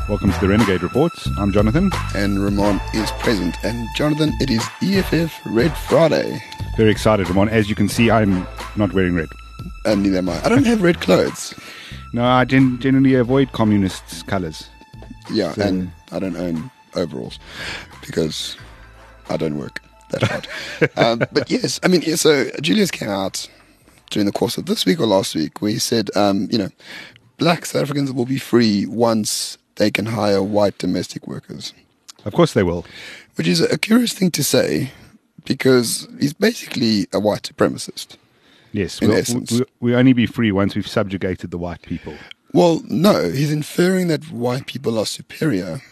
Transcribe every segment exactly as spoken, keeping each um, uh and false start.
Welcome to the Renegade Reports. I'm Jonathan. And Ramon is present. And Jonathan, it is E F F Red Friday. Very excited, Ramon. As you can see, I'm not wearing red. And neither am I. I don't have red clothes. No, I gen- generally avoid communists' colours. Yeah, So- and I don't own overalls because I don't work that hard. um, but yes, I mean, yeah, so Julius came out during the course of this week or last week where he said, um, you know, black South Africans will be free once they can hire white domestic workers. Of course they will. Which is a curious thing to say because he's basically a white supremacist. Yes, In we'll, essence. we we only be free once we've subjugated the white people. Well, no, he's inferring that white people are superior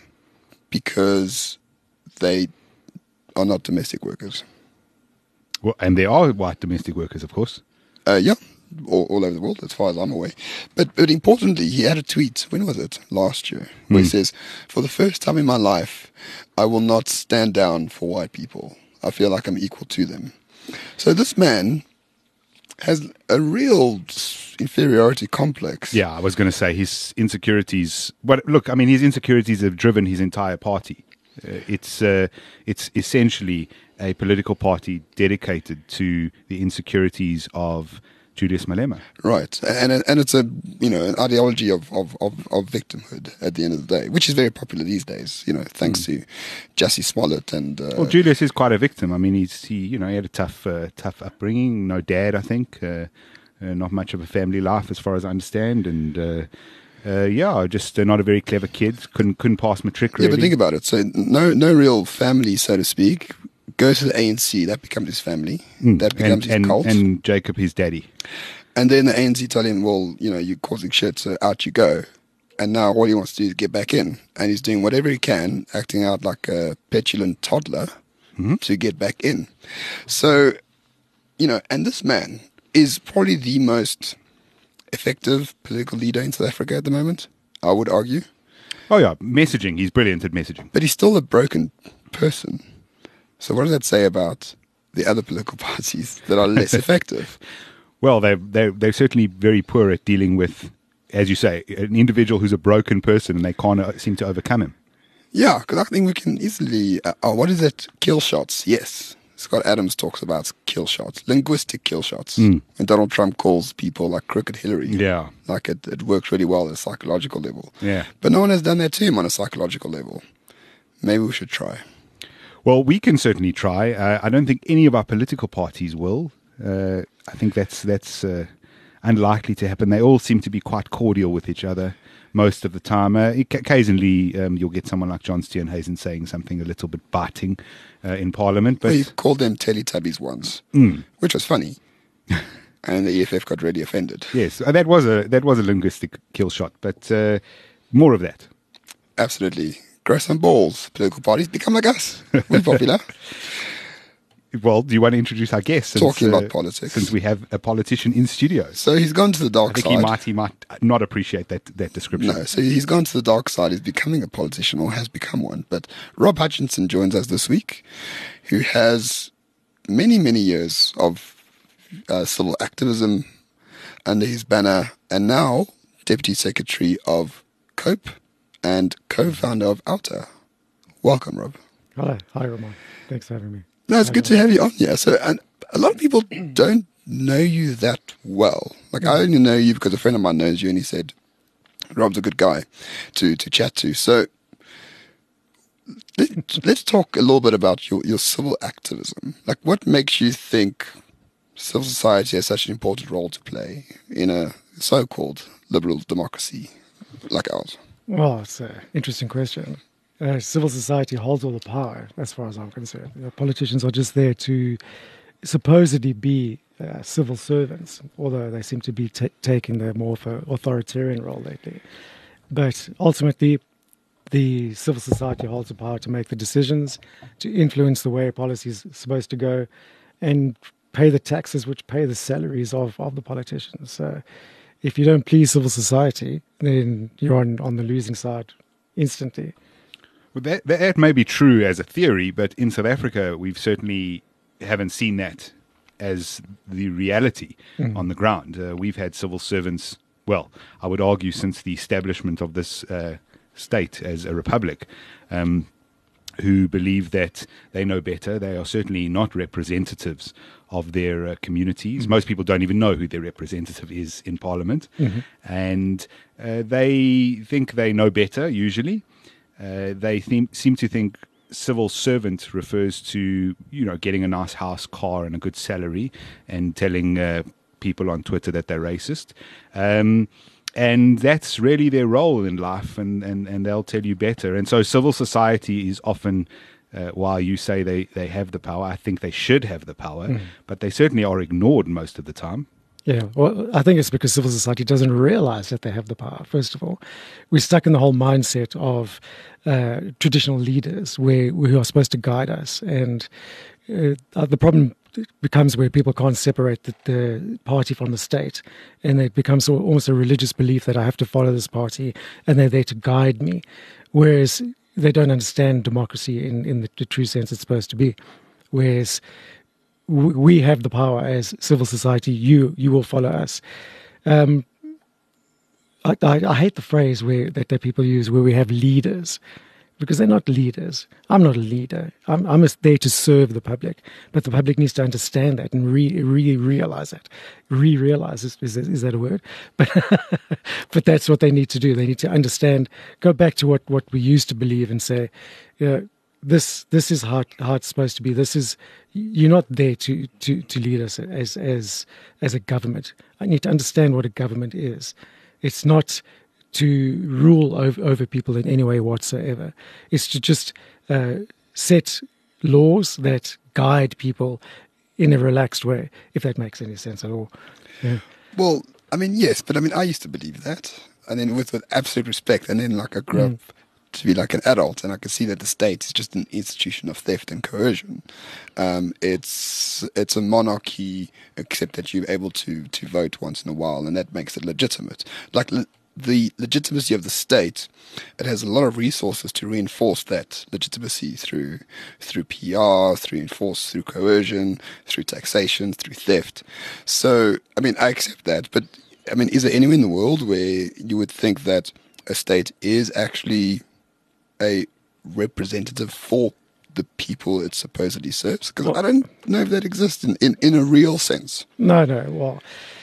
because they are not domestic workers. Well, and there are white domestic workers, of course. Uh, yeah, all, all over the world, as far as I'm aware. But but importantly, he had a tweet, when was it? Last year, where he says, for the first time in my life, I will not stand down for white people. I feel like I'm equal to them. So this man has a real inferiority complex. Yeah, I was going to say his insecurities. But look, I mean, his insecurities have driven his entire party. Uh, it's uh, it's essentially a political party dedicated to the insecurities of Julius Malema. Right, and and it's a you know an ideology of, of, of, of victimhood at the end of the day, which is very popular these days. You know, thanks to Jussie Smollett and uh, Well, Julius is quite a victim. I mean, he's he you know he had a tough uh, tough upbringing. No dad, I think. Uh, uh, not much of a family life, as far as I understand, and. Uh, Uh, yeah, just uh, not a very clever kid. Couldn't couldn't pass matric. Really. yeah. But think about it. So no no real family, so to speak. Goes to the A N C, that becomes his family. Mm. That becomes and, his and, cult. and Jacob, his daddy. And then the A N C tell him, well, you know, you're causing shit, so out you go. And now all he wants to do is get back in. And he's doing whatever he can, acting out like a petulant toddler Mm-hmm. to get back in. So, you know, and this man is probably the most effective political leader in South Africa at the moment, I would argue. Oh yeah, messaging. He's brilliant at messaging. But he's still a broken person. So what does that say about the other political parties that are less effective? Well, they're they're they're certainly very poor at dealing with, as you say, an individual who's a broken person, and they can't uh, seem to overcome him. Yeah, because I think we can easily. Uh, oh, what is it? Kill shots. Yes, Scott Adams talks about kill shots, linguistic kill shots. Mm. And Donald Trump calls people like Crooked Hillary. Yeah, Like it, it works really well at a psychological level. yeah. But no one has done that to him on a psychological level. Maybe we should try. Well, we can certainly try. Uh, I don't think any of our political parties will. Uh, I think that's that's uh, unlikely to happen. They all seem to be quite cordial with each other most of the time. Uh, occasionally, um, you'll get someone like John Steenhuisen saying something a little bit biting uh, in Parliament. But Well, he called them Teletubbies once, Mm. which was funny. And the E F F got really offended. yes, uh, that was a that was a linguistic kill shot. But uh, more of that. Absolutely. Grow some balls, political parties. Become like us. We're popular. Well, do you want to introduce our guest? Since, Talking about uh, politics. Since we have a politician in studio. So he's gone to the I dark think side. he might he might not appreciate that that description. No, so he's gone to the dark side. He's becoming a politician or has become one. But Rob Hutchinson joins us this week, who has many, many years of uh, civil activism under his banner and now Deputy Secretary of COPE and co-founder of Outer. Welcome, Rob. Hello. Hi, Ramon. Thanks for having me. No, it's Hi, good to have you on here. So, and a lot of people don't know you that well. Like, I only know you because a friend of mine knows you, and he said, Rob's a good guy to, to chat to. So, let, let's talk a little bit about your, your civil activism. Like, what makes you think civil society has such an important role to play in a so-called liberal democracy like ours? Well, it's an interesting question. Uh, civil society holds all the power, as far as I'm concerned. You know, politicians are just there to supposedly be uh, civil servants, although they seem to be ta taking the more of an authoritarian role lately. But ultimately, the civil society holds the power to make the decisions, to influence the way policy is supposed to go, and pay the taxes which pay the salaries of, of the politicians. So if you don't please civil society, then you're on, on the losing side instantly. Well, that, that may be true as a theory, but in South Africa, we've certainly haven't seen that as the reality mm. on the ground. Uh, we've had civil servants, well, I would argue since the establishment of this uh, state, as a republic, um, who believe that they know better. They are certainly not representatives of their uh, communities. Mm-hmm. Most people don't even know who their representative is in Parliament. Mm-hmm. And uh, they think they know better, usually. Uh, they th- seem to think civil servant refers to, you know, getting a nice house, car, and a good salary, and telling uh, people on Twitter that they're racist. Um, and that's really their role in life, and, and, and they'll tell you better. And so civil society is often, uh, while you say they, they have the power, I think they should have the power, mm. but they certainly are ignored most of the time. Yeah, well, I think it's because civil society doesn't realize that they have the power, first of all. We're stuck in the whole mindset of uh, traditional leaders where, who are supposed to guide us. And uh, the problem becomes where people can't separate the, the party from the state. And it becomes almost a religious belief that I have to follow this party and they're there to guide me. Whereas they don't understand democracy in, in the, the true sense it's supposed to be. Whereas we have the power as civil society. You you will follow us. Um, I, I, I hate the phrase where that, that people use where we have leaders, because they're not leaders. I'm not a leader. I'm I'm just there to serve the public, but the public needs to understand that and re re realize that. Re realize is, is is that a word? But but that's what they need to do. They need to understand. Go back to what, what we used to believe and say, you know, This this is how, how it's supposed to be. This is you're not there to, to, to lead us as as as a government. I need to understand what a government is. It's not to rule over, over people in any way whatsoever. It's to just uh, set laws that guide people in a relaxed way, if that makes any sense at all. Yeah. Well, I mean, yes, but I mean, I used to believe that, and then with, with absolute respect, and then like I grew mm. up to be like an adult, and I can see that the state is just an institution of theft and coercion. Um, it's it's a monarchy, except that you're able to to vote once in a while, and that makes it legitimate. Like le- the legitimacy of the state, it has a lot of resources to reinforce that legitimacy through through P R, through enforce, through coercion, through taxation, through theft. So, I mean, I accept that, but I mean, is there anywhere in the world where you would think that a state is actually a representative for the people it supposedly serves? Because well, I don't know if that exists in, in, in a real sense. No, no. Well,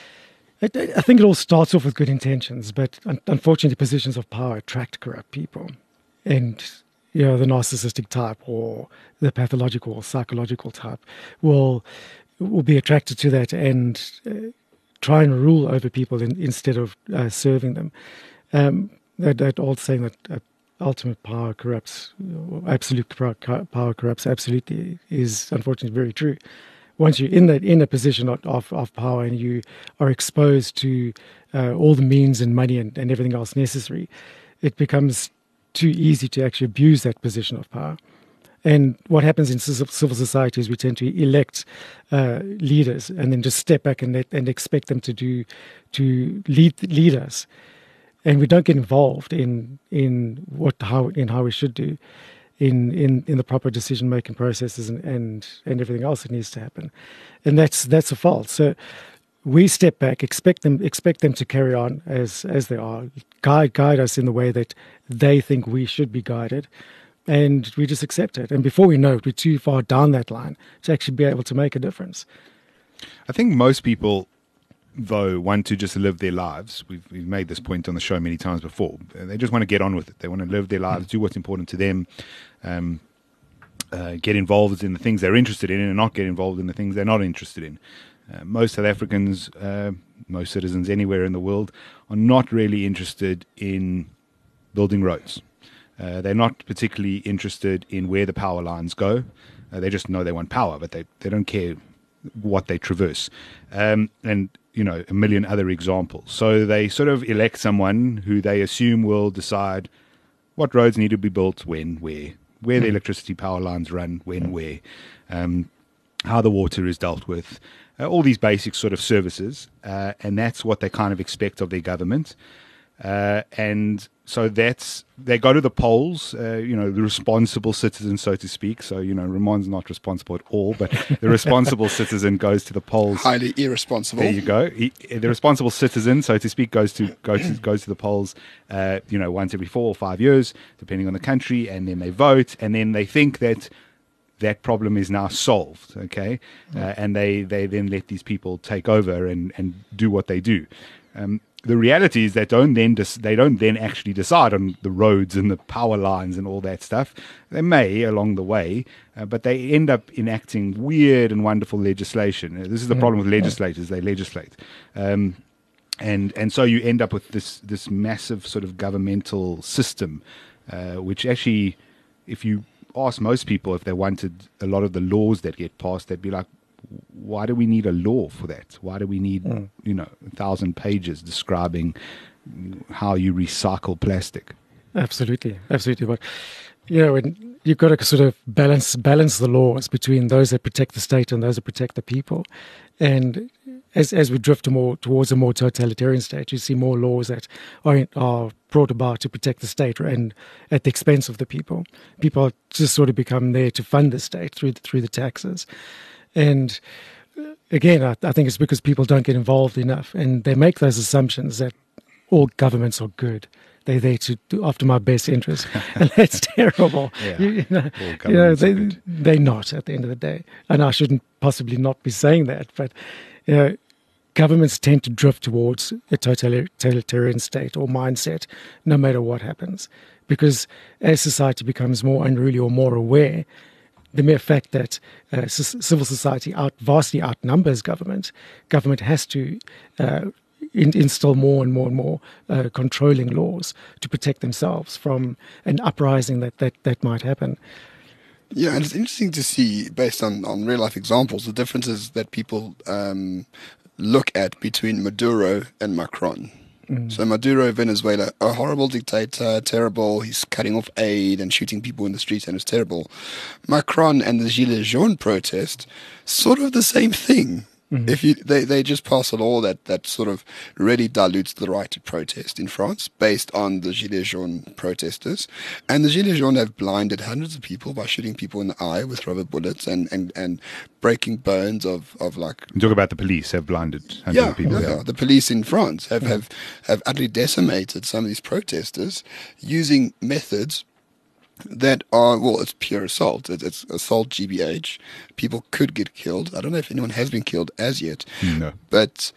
I, I think it all starts off with good intentions, but un- unfortunately positions of power attract corrupt people. And, you know, the narcissistic type or the pathological or psychological type will will be attracted to that and uh, try and rule over people in, instead of uh, serving them. Um, that, that old saying that uh, ultimate power corrupts, absolute power corrupts absolutely, is unfortunately very true. Once you're in that in a position of, of, of power and you are exposed to uh, all the means and money and, and everything else necessary, it becomes too easy to actually abuse that position of power. And what happens in civil society is we tend to elect uh, leaders and then just step back and let, and expect them to do to lead lead us. And we don't get involved in in what how in how we should do, in in, in the proper decision making processes and, and and everything else that needs to happen, and that's that's a fault. So we step back, expect them expect them to carry on as as they are, guide guide us in the way that they think we should be guided, and we just accept it. And before we know it, we're too far down that line to actually be able to make a difference. I think most people, though, want to just live their lives. We've, we've made this point on the show many times before. They just want to get on with it. They want to live their lives, do what's important to them, um, uh, get involved in the things they're interested in and not get involved in the things they're not interested in. Uh, most South Africans, uh, most citizens anywhere in the world, are not really interested in building roads. Uh, they're not particularly interested in where the power lines go. Uh, they just know they want power, but they, they don't care what they traverse. Um, and you know, a million other examples. So they sort of elect someone who they assume will decide what roads need to be built, when, where, where the electricity power lines run, when, where, um, how the water is dealt with, uh, all these basic sort of services. Uh, and that's what they kind of expect of their government. Uh, and so that's, they go to the polls, uh, you know, the responsible citizen, so to speak. So, you know, Ramon's not responsible at all, but the responsible citizen goes to the polls. Highly irresponsible. There you go. He, the responsible citizen, so to speak, goes to goes to, goes to the polls, uh, you know, once every four or five years, depending on the country, and then they vote, and then they think that that problem is now solved, okay? Uh, and they, they then let these people take over and, and do what they do. Um, the reality is that don't then dis- they don't then actually decide on the roads and the power lines and all that stuff. They may along the way, uh, but they end up enacting weird and wonderful legislation. Uh, this is the problem with legislators; they legislate, um, and and so you end up with this this massive sort of governmental system, uh, which actually, if you ask most people if they wanted a lot of the laws that get passed, they'd be like, why do we need a law for that? Why do we need, mm. you know, a thousand pages describing how you recycle plastic? Absolutely, absolutely. But you know, when you've got to sort of balance balance the laws between those that protect the state and those that protect the people. And as as we drift more towards a more totalitarian state, you see more laws that are are brought about to protect the state and at the expense of the people. People just sort of become there to fund the state through the, through the taxes. And again, I, I think it's because people don't get involved enough, and they make those assumptions that all governments are good. They're there to do after my best interest, and that's terrible. Yeah. You, you know, you know they, they're not at the end of the day. And I shouldn't possibly not be saying that, but you know, governments tend to drift towards a totalitarian state or mindset, no matter what happens, because as society becomes more unruly or more aware, the mere fact that uh, c- civil society out, vastly outnumbers government, government has to uh, in, instill more and more and more uh, controlling laws to protect themselves from an uprising that, that, that might happen. Yeah, and it's interesting to see, based on, on real-life examples, the differences that people um, look at between Maduro and Macron. Mm. So Maduro, Venezuela, a horrible dictator, terrible. He's cutting off aid and shooting people in the streets, and it's terrible. Macron and the Gilets jaunes protest, sort of the same thing. Mm-hmm. If you, they, they just pass a law that, that sort of really dilutes the right to protest in France based on the Gilets jaunes protesters. And the Gilets jaunes have blinded hundreds of people by shooting people in the eye with rubber bullets and, and, and breaking bones of, of like... You talk about the police have blinded hundreds yeah, of people. Yeah, yeah, the police in France have, have, have utterly decimated some of these protesters using methods that are, well, it's pure assault. It's, it's assault G B H. People could get killed. I don't know if anyone has been killed as yet. No. But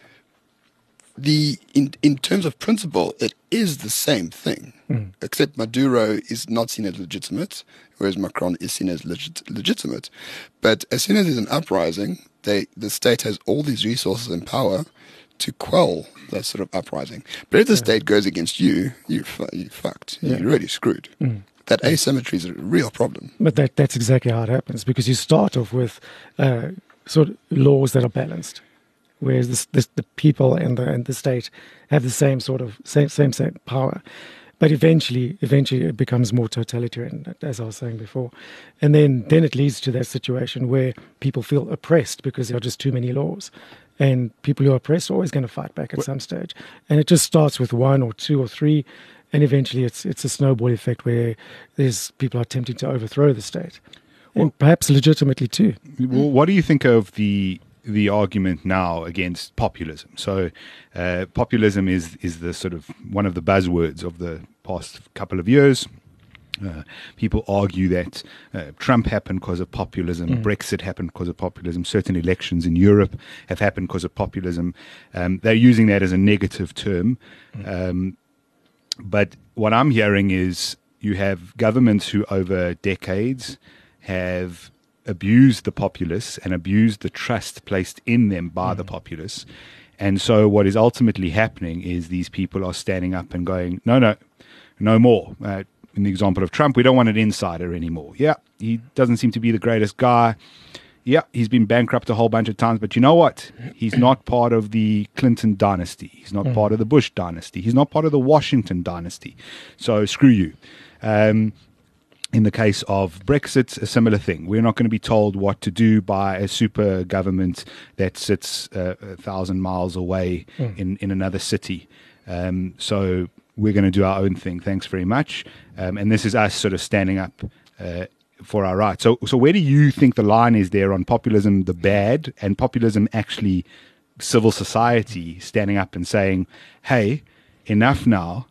the in in terms of principle, it is the same thing. Mm. Except Maduro is not seen as legitimate, whereas Macron is seen as legit, legitimate. But as soon as there's an uprising, they the state has all these resources and power to quell that sort of uprising. But if the yeah. state goes against you, you you fucked. Yeah. You're really screwed. Mm. That asymmetry is a real problem. But that, that's exactly how it happens, because you start off with uh, sort of laws that are balanced, whereas this, this, the people and the and the state have the same sort of same same same power. But eventually, eventually it becomes more totalitarian, as I was saying before, and then then it leads to that situation where people feel oppressed because there are just too many laws. And people who are oppressed are always going to fight back at what? some stage. And it just starts with one or two or three. And eventually it's it's a snowball effect where there's people are attempting to overthrow the state. And well, perhaps legitimately too. Well, what do you think of the the argument now against populism? So uh, populism is, is the sort of one of the buzzwords of the past couple of years. Uh, people argue that uh, Trump happened because of populism, mm. Brexit happened because of populism, certain elections in Europe have happened because of populism. Um, they're using that as a negative term. Mm. Um, but what I'm hearing is you have governments who over decades have abused the populace and abused the trust placed in them by mm. the populace. And so what is ultimately happening is these people are standing up and going, no, no, no more. Uh, in the example of Trump, we don't want an insider anymore. Yeah, he doesn't seem to be the greatest guy. Yeah, he's been bankrupt a whole bunch of times, but you know what? He's not part of the Clinton dynasty. He's not mm. part of the Bush dynasty. He's not part of the Washington dynasty. So screw you. Um, in the case of Brexit, a similar thing. We're not going to be told what to do by a super government that sits uh, a thousand miles away mm. in, in another city. Um, so we're going to do our own thing. Thanks very much. Um, and this is us sort of standing up uh, for our rights. So, so where do you think the line is there on populism, the bad, and populism actually civil society standing up and saying, hey, enough now,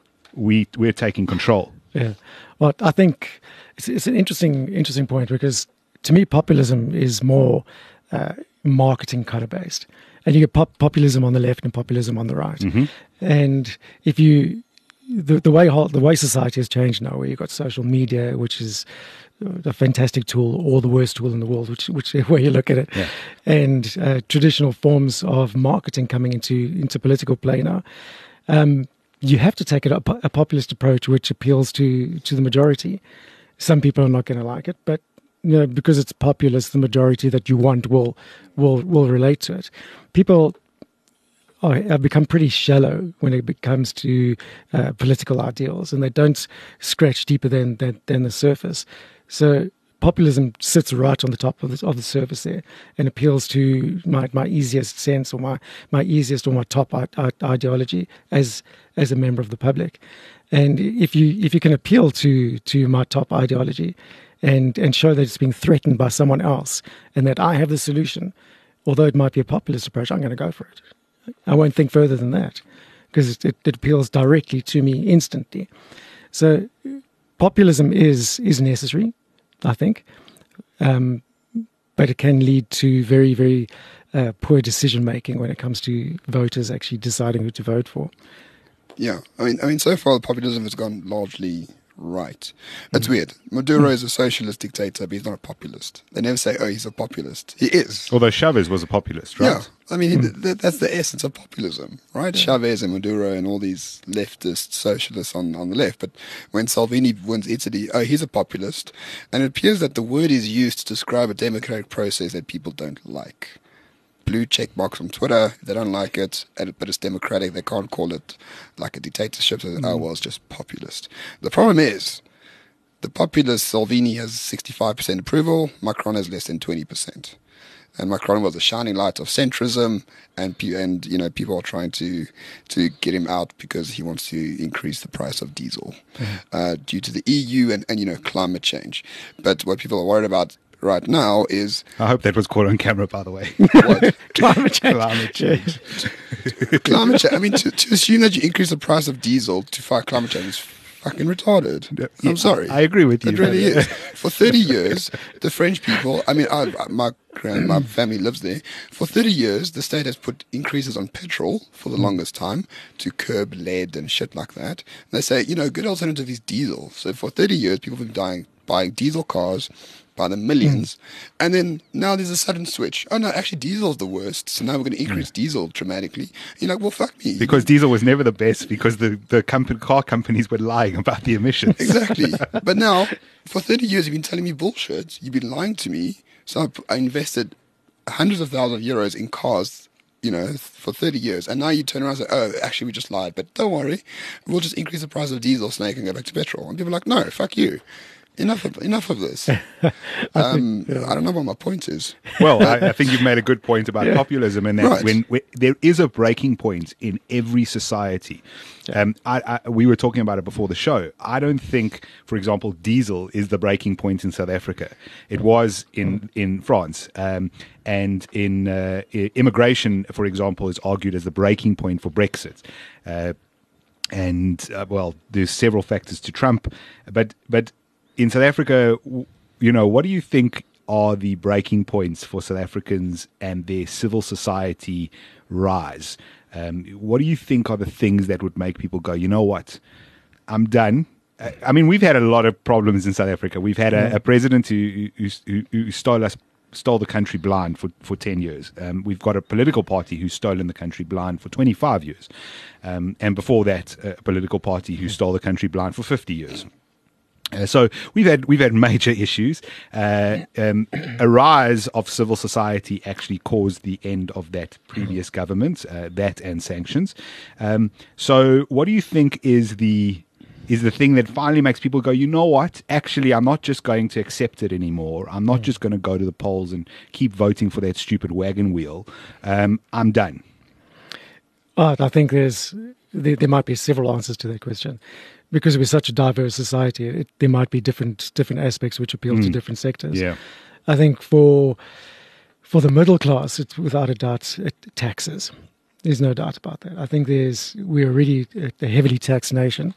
we, we're taking control? Yeah. Well, I think it's, it's an interesting, interesting point, because to me, populism is more uh, marketing kind of based. And you get pop- populism on the left and populism on the right. Mm-hmm. And if you, the, the way the way society has changed now, where you've got social media, which is a fantastic tool, or the worst tool in the world, which whichever way you look at it, yeah. and uh, traditional forms of marketing coming into into political play now, um, you have to take a, a populist approach which appeals to to the majority. Some people are not going to like it, but you know, because it's populist, the majority that you want will will will relate to it. People are, have become pretty shallow when it comes to uh, political ideals, and they don't scratch deeper than, than than the surface. So populism sits right on the top of the, of the surface there, and appeals to my, my easiest sense, or my, my easiest or my top I, I, ideology as as a member of the public. And if you if you can appeal to to my top ideology, and and show that it's being threatened by someone else, and that I have the solution, although it might be a populist approach, I'm going to go for it. I won't think further than that, because it, it appeals directly to me instantly. So populism is is necessary, I think, um, but it can lead to very, very uh, poor decision making when it comes to voters actually deciding who to vote for. Yeah, I mean, I mean, so far populism has gone largely right. It's mm. weird. Maduro mm. is a socialist dictator, but he's not a populist. They never say, "Oh, he's a populist." He is. Although Chavez was a populist, right? Yeah, I mean, mm. th- that's the essence of populism, right? Yeah. Chavez and Maduro and all these leftist socialists on, on the left. But when Salvini wins Italy, oh, he's a populist, and it appears that the word is used to describe a democratic process that people don't like. Blue check box on Twitter. They don't like it, but it's democratic. They can't call it like a dictatorship. So, mm. oh, well, it's just populist. The problem is, the populist Salvini has sixty-five percent approval. Macron has less than twenty percent. And Macron was a shining light of centrism, and and you know people are trying to to get him out because he wants to increase the price of diesel mm. uh, due to the E U and, and you know climate change. But what people are worried about right now is... I hope that was caught on camera, by the way. What? Climate change. Climate change. Climate change. I mean, to, to assume that you increase the price of diesel to fight climate change is fucking retarded. Yeah, I'm sorry. I agree with you. It really is. For thirty years, the French people, I mean, I, my grand, my family lives there. For thirty years, the state has put increases on petrol for the longest time to curb lead and shit like that. And they say, you know, good alternative is diesel. So for thirty years, people have been dying, buying diesel cars by the millions, mm. and then now there's a sudden switch. Oh no, actually diesel's the worst, so now we're going to increase mm. diesel dramatically. You're like, well, fuck me. Because diesel was never the best, because the, the company, car companies were lying about the emissions. Exactly. But now, for thirty years, you've been telling me bullshit. You've been lying to me. So I, I invested hundreds of thousands of euros in cars, you know, for thirty years. And now you turn around and say, oh, actually, we just lied. But don't worry, we'll just increase the price of diesel so now you can go back to petrol. And people are like, no, fuck you. Enough of, enough of this. Um, think, yeah. I don't know what my point is. Well, I, I think you've made a good point about yeah. populism, and that right. when, when there is a breaking point in every society. Yeah. Um, I, I, we were talking about it before the show. I don't think, for example, diesel is the breaking point in South Africa. It was in in France, um, and in uh, immigration, for example, is argued as the breaking point for Brexit. Uh, and uh, well, there's several factors to Trump, but but. In South Africa, you know, what do you think are the breaking points for South Africans and their civil society rise? Um, what do you think are the things that would make people go, you know what, I'm done? I mean, we've had a lot of problems in South Africa. We've had a, a president who, who, who stole us, stole the country blind for, for ten years. Um, we've got a political party who's stolen the country blind for twenty-five years. Um, and before that, a political party who stole the country blind for fifty years. Uh, so we've had we've had major issues. Uh, um, a rise of civil society actually caused the end of that previous government, uh, that and sanctions. Um, so, what do you think is the is the thing that finally makes people go, you know what? Actually, I'm not just going to accept it anymore. I'm not just going to go to the polls and keep voting for that stupid wagon wheel. Um, I'm done. Well, I think there's there, there might be several answers to that question. Because we're such a diverse society, it, there might be different different aspects which appeal mm. to different sectors. Yeah. I think for for the middle class, it's without a doubt it, taxes. There's no doubt about that. I think there's we're already a heavily taxed nation,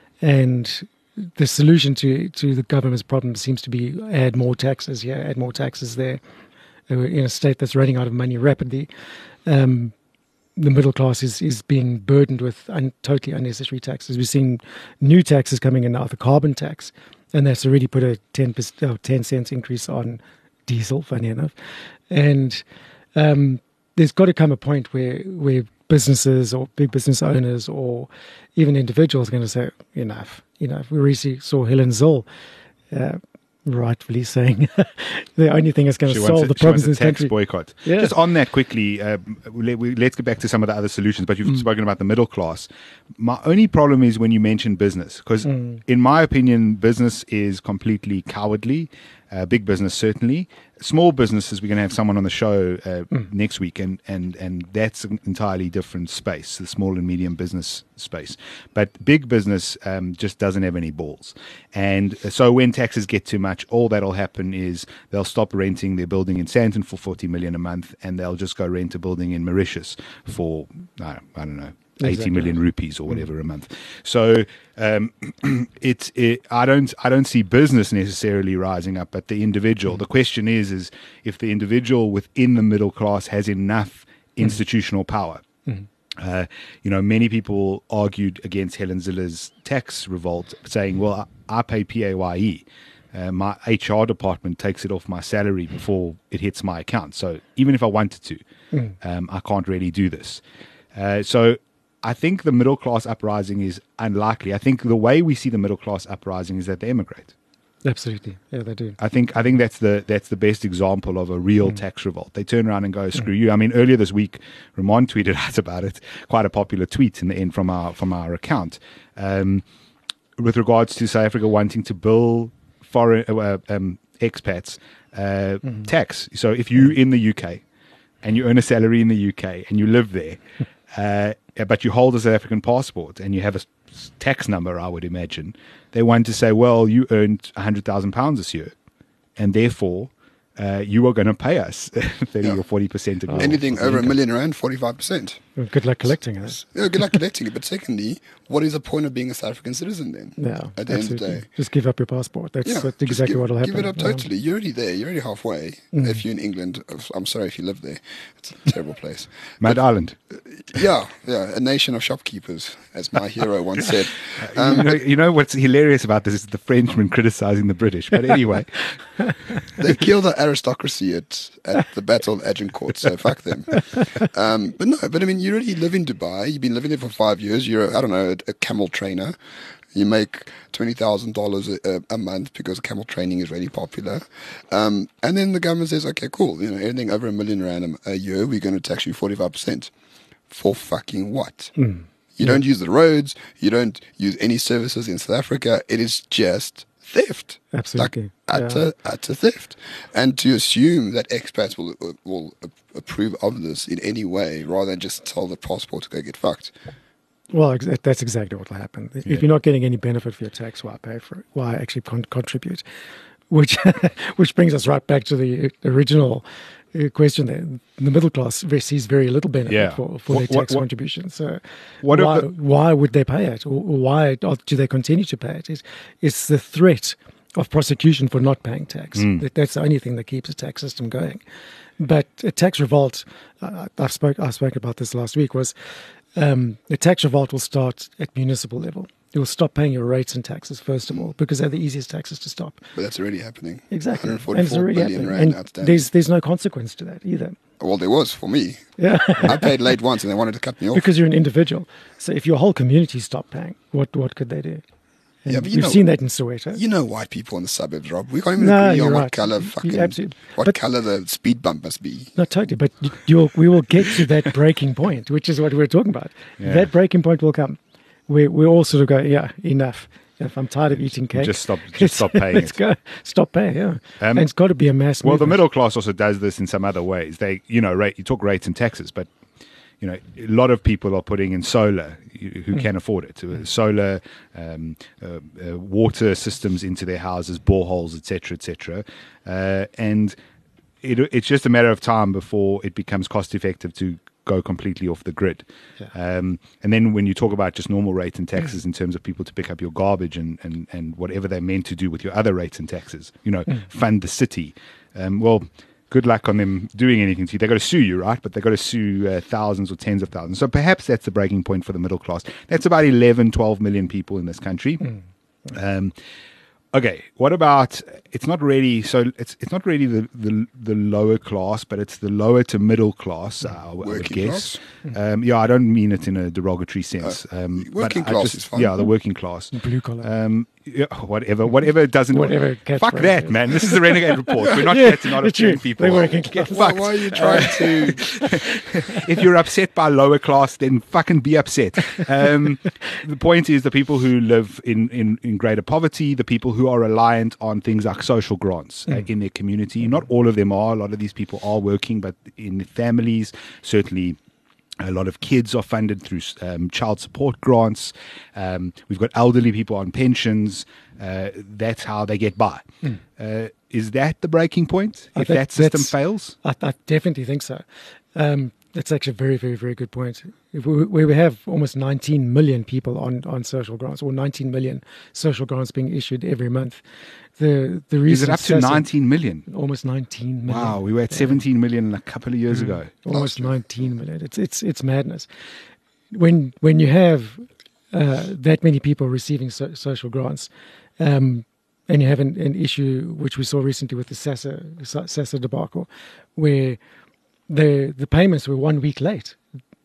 and the solution to, to the government's problem seems to be add more taxes here, add more taxes there. We're in a state that's running out of money rapidly. Um, the middle class is, is being burdened with un, totally unnecessary taxes. We're seeing new taxes coming in now, the carbon tax, and that's already put a ten, percent, oh, ten cents increase on diesel, funny enough. And um, there's got to come a point where, where businesses or big business owners or even individuals are going to say, enough, enough. We recently saw Helen Zille uh, rightfully saying the only thing that's going to solve a, the problems in this tax country. boycott. Yeah. Just on that quickly, uh, let, we, let's get back to some of the other solutions, but you've mm. spoken about the middle class. My only problem is when you mention business, because mm. in my opinion, business is completely cowardly. Uh, big business, certainly. Small businesses, we're going to have someone on the show uh, mm. next week, and, and, and that's an entirely different space, the small and medium business space. But big business um, just doesn't have any balls. And so when taxes get too much, all that'll happen is they'll stop renting their building in Sandton for forty million a month, and they'll just go rent a building in Mauritius for, I don't know, eighty exactly. million rupees or whatever mm. a month. So um, it's it, I don't I don't see business necessarily rising up, but the individual. Mm. The question is is if the individual within the middle class has enough institutional mm. power. Mm. Uh, you know, many people argued against Helen Zille's tax revolt, saying, "Well, I, I pay P A Y E." Uh, my H R department takes it off my salary before it hits my account. So even if I wanted to, mm. um, I can't really do this. Uh, so I think the middle class uprising is unlikely. I think the way we see the middle class uprising is that they emigrate. Absolutely, yeah, they do. I think I think that's the that's the best example of a real mm. tax revolt. They turn around and go, "Screw mm. you!" I mean, earlier this week, Ramon tweeted out about it. Quite a popular tweet in the end from our from our account, um, with regards to South Africa wanting to bill foreign uh, um, expats uh, mm. tax. So if you in the U K and you earn a salary in the U K and you live there. Uh, but you hold a South African passport and you have a tax number, I would imagine, they want to say, well, you earned one hundred thousand pounds this year, and therefore uh, you are going to pay us thirty yeah. or forty percent of your anything over income. a million rand, forty-five percent. Well, good luck collecting it. Yeah, good luck collecting it. But secondly, what is the point of being a South African citizen then? Yeah, at the absolutely. end of the day, just give up your passport. That's, yeah, that's exactly what will happen. Give it up totally. You're already there. You're already halfway. Mm. If you're in England, I'm sorry if you live there. It's a terrible place. Mad Island. Yeah, yeah, a nation of shopkeepers, as my hero once said. Um, you, know, you know what's hilarious about this is the Frenchmen criticizing the British. But anyway, they killed the aristocracy at, at the Battle of Agincourt, so fuck them. Um, but no, but I mean, you already live in Dubai. You've been living there for five years. You're, I don't know, a, a camel trainer. You make twenty thousand dollars a, a month because camel training is really popular. Um, and then the government says, okay, cool. You know, anything over a million rand a, a year, we're going to tax you forty-five percent. For fucking what? Mm. You yeah. don't use the roads. You don't use any services in South Africa. It is just theft. Absolutely. Like utter, yeah. utter theft. And to assume that expats will, will approve of this in any way rather than just tell the passport to go get fucked. Well, that's exactly what will happen. If yeah. you're not getting any benefit for your tax, why pay for it? Why actually con- contribute? Which which brings us right back to the original question there. The middle class sees very little benefit yeah. for, for what, their tax what, contribution. So what why, the, why would they pay it? Or why do they continue to pay it? It's, it's the threat of prosecution for not paying tax. Mm. That, that's the only thing that keeps the tax system going. But a tax revolt, uh, I've spoke, I spoke about this last week, was um, a tax revolt will start at municipal level. You will stop paying your rates and taxes, first of all, because they're the easiest taxes to stop. But that's already happening. Exactly. one hundred forty-four billion rand outstanding. There's, there's no consequence to that either. Well, there was for me. Yeah. I paid late once and they wanted to cut me off. Because you're an individual. So if your whole community stopped paying, what, what could they do? And yeah, but you we've know, seen that in Soweto. You know white people in the suburbs, Rob. We can't even no, agree on right. what colour fucking, absolutely. what but, colour the speed bump must be. No, totally. But you'll, we will get to that breaking point, which is what we're talking about. Yeah. That breaking point will come. We we all sort of go, yeah, enough. If I'm tired of eating cake, just stop. Just stop paying. Let's it. go. Stop paying. Yeah, um, and it's got to be a mass. Well, movement. The middle class also does this in some other ways. They, you know, rate. You talk rates and taxes, but you know, a lot of people are putting in solar who Mm. can afford it. So, solar, um, uh, uh, water systems into their houses, boreholes, et cetera, et cetera. Uh, and it, it's just a matter of time before it becomes cost effective to go completely off the grid. Yeah. Um, and then when you talk about just normal rates and taxes in terms of people to pick up your garbage and, and, and whatever they're meant to do with your other rates and taxes, you know, fund the city. Um, well, good luck on them doing anything to you. They've got to sue you, right? But they've got to sue uh, thousands or tens of thousands. So perhaps that's the breaking point for the middle class. That's about eleven, twelve million people in this country. Mm. Um, okay, what about, it's not really, so it's it's not really the, the, the lower class, but it's the lower to middle class, uh, I would Working guess. Um, yeah, I don't mean it in a derogatory sense. Uh, Um, working but I class just- is fine. Yeah, the working class. Blue collar. Um, yeah, whatever, whatever doesn't. Whatever Fuck catchphrase that, is. man. This is the Renegade Report. We're not Yeah, here to not it's true. offend people. They're working Get class. Why, fucked. why are you trying to? If you're upset by lower class, then fucking be upset. Um, the point is the people who live in, in, in greater poverty, the people who are reliant on things like social grants uh, in their community. Not all of them are. A lot of these people are working, but in families, certainly. A lot of kids are funded through um, child support grants. Um, we've got elderly people on pensions. Uh, that's how they get by. Uh, is that the breaking point? I If think that system that's- fails? I, I definitely think so. Um, that's actually a very, very, very good point. If we, where we have almost nineteen million people on, on social grants, or nineteen million social grants being issued every month, the the Is reason it up to nineteen million? almost nineteen million. Wow, we were at seventeen million a couple of years ago. almost Last year. nineteen million. It's it's it's madness. When when you have uh, that many people receiving so, social grants, um, and you have an, an issue which we saw recently with the SASSA SASSA debacle, where the the payments were one week late.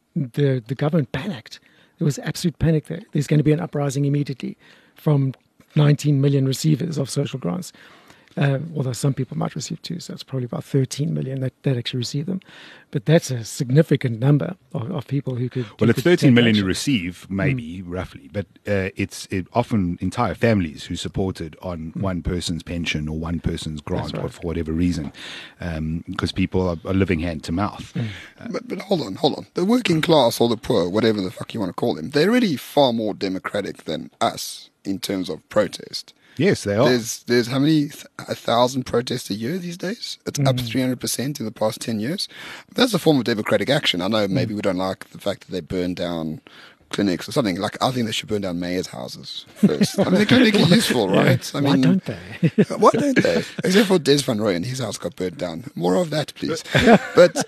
The the government panicked. There was absolute panic there. There's going to be an uprising immediately from nineteen million receivers of social grants. Um, although some people might receive two, so it's probably about thirteen million that, that actually receive them. But that's a significant number of, of people who could. Well, who it's could thirteen take million you action. receive, maybe roughly, but uh, it's it, often entire families who supported on one person's pension or one person's grant, right. or for whatever reason, because people are, are living hand to mouth. But, but hold on, hold on. The working class or the poor, whatever the fuck you want to call them, they're already far more democratic than us in terms of protest. Yes, they are. There's there's how many th- a thousand protests a year these days? It's up three hundred percent in the past ten years. That's a form of democratic action. I know maybe we don't like the fact that they burn down clinics or something. Like I think they should burn down mayors' houses first. I mean, they're clinically useful, right? I Why mean, don't they? why don't they? Except for Des Van Rooyen, his house got burnt down. More of that, please. But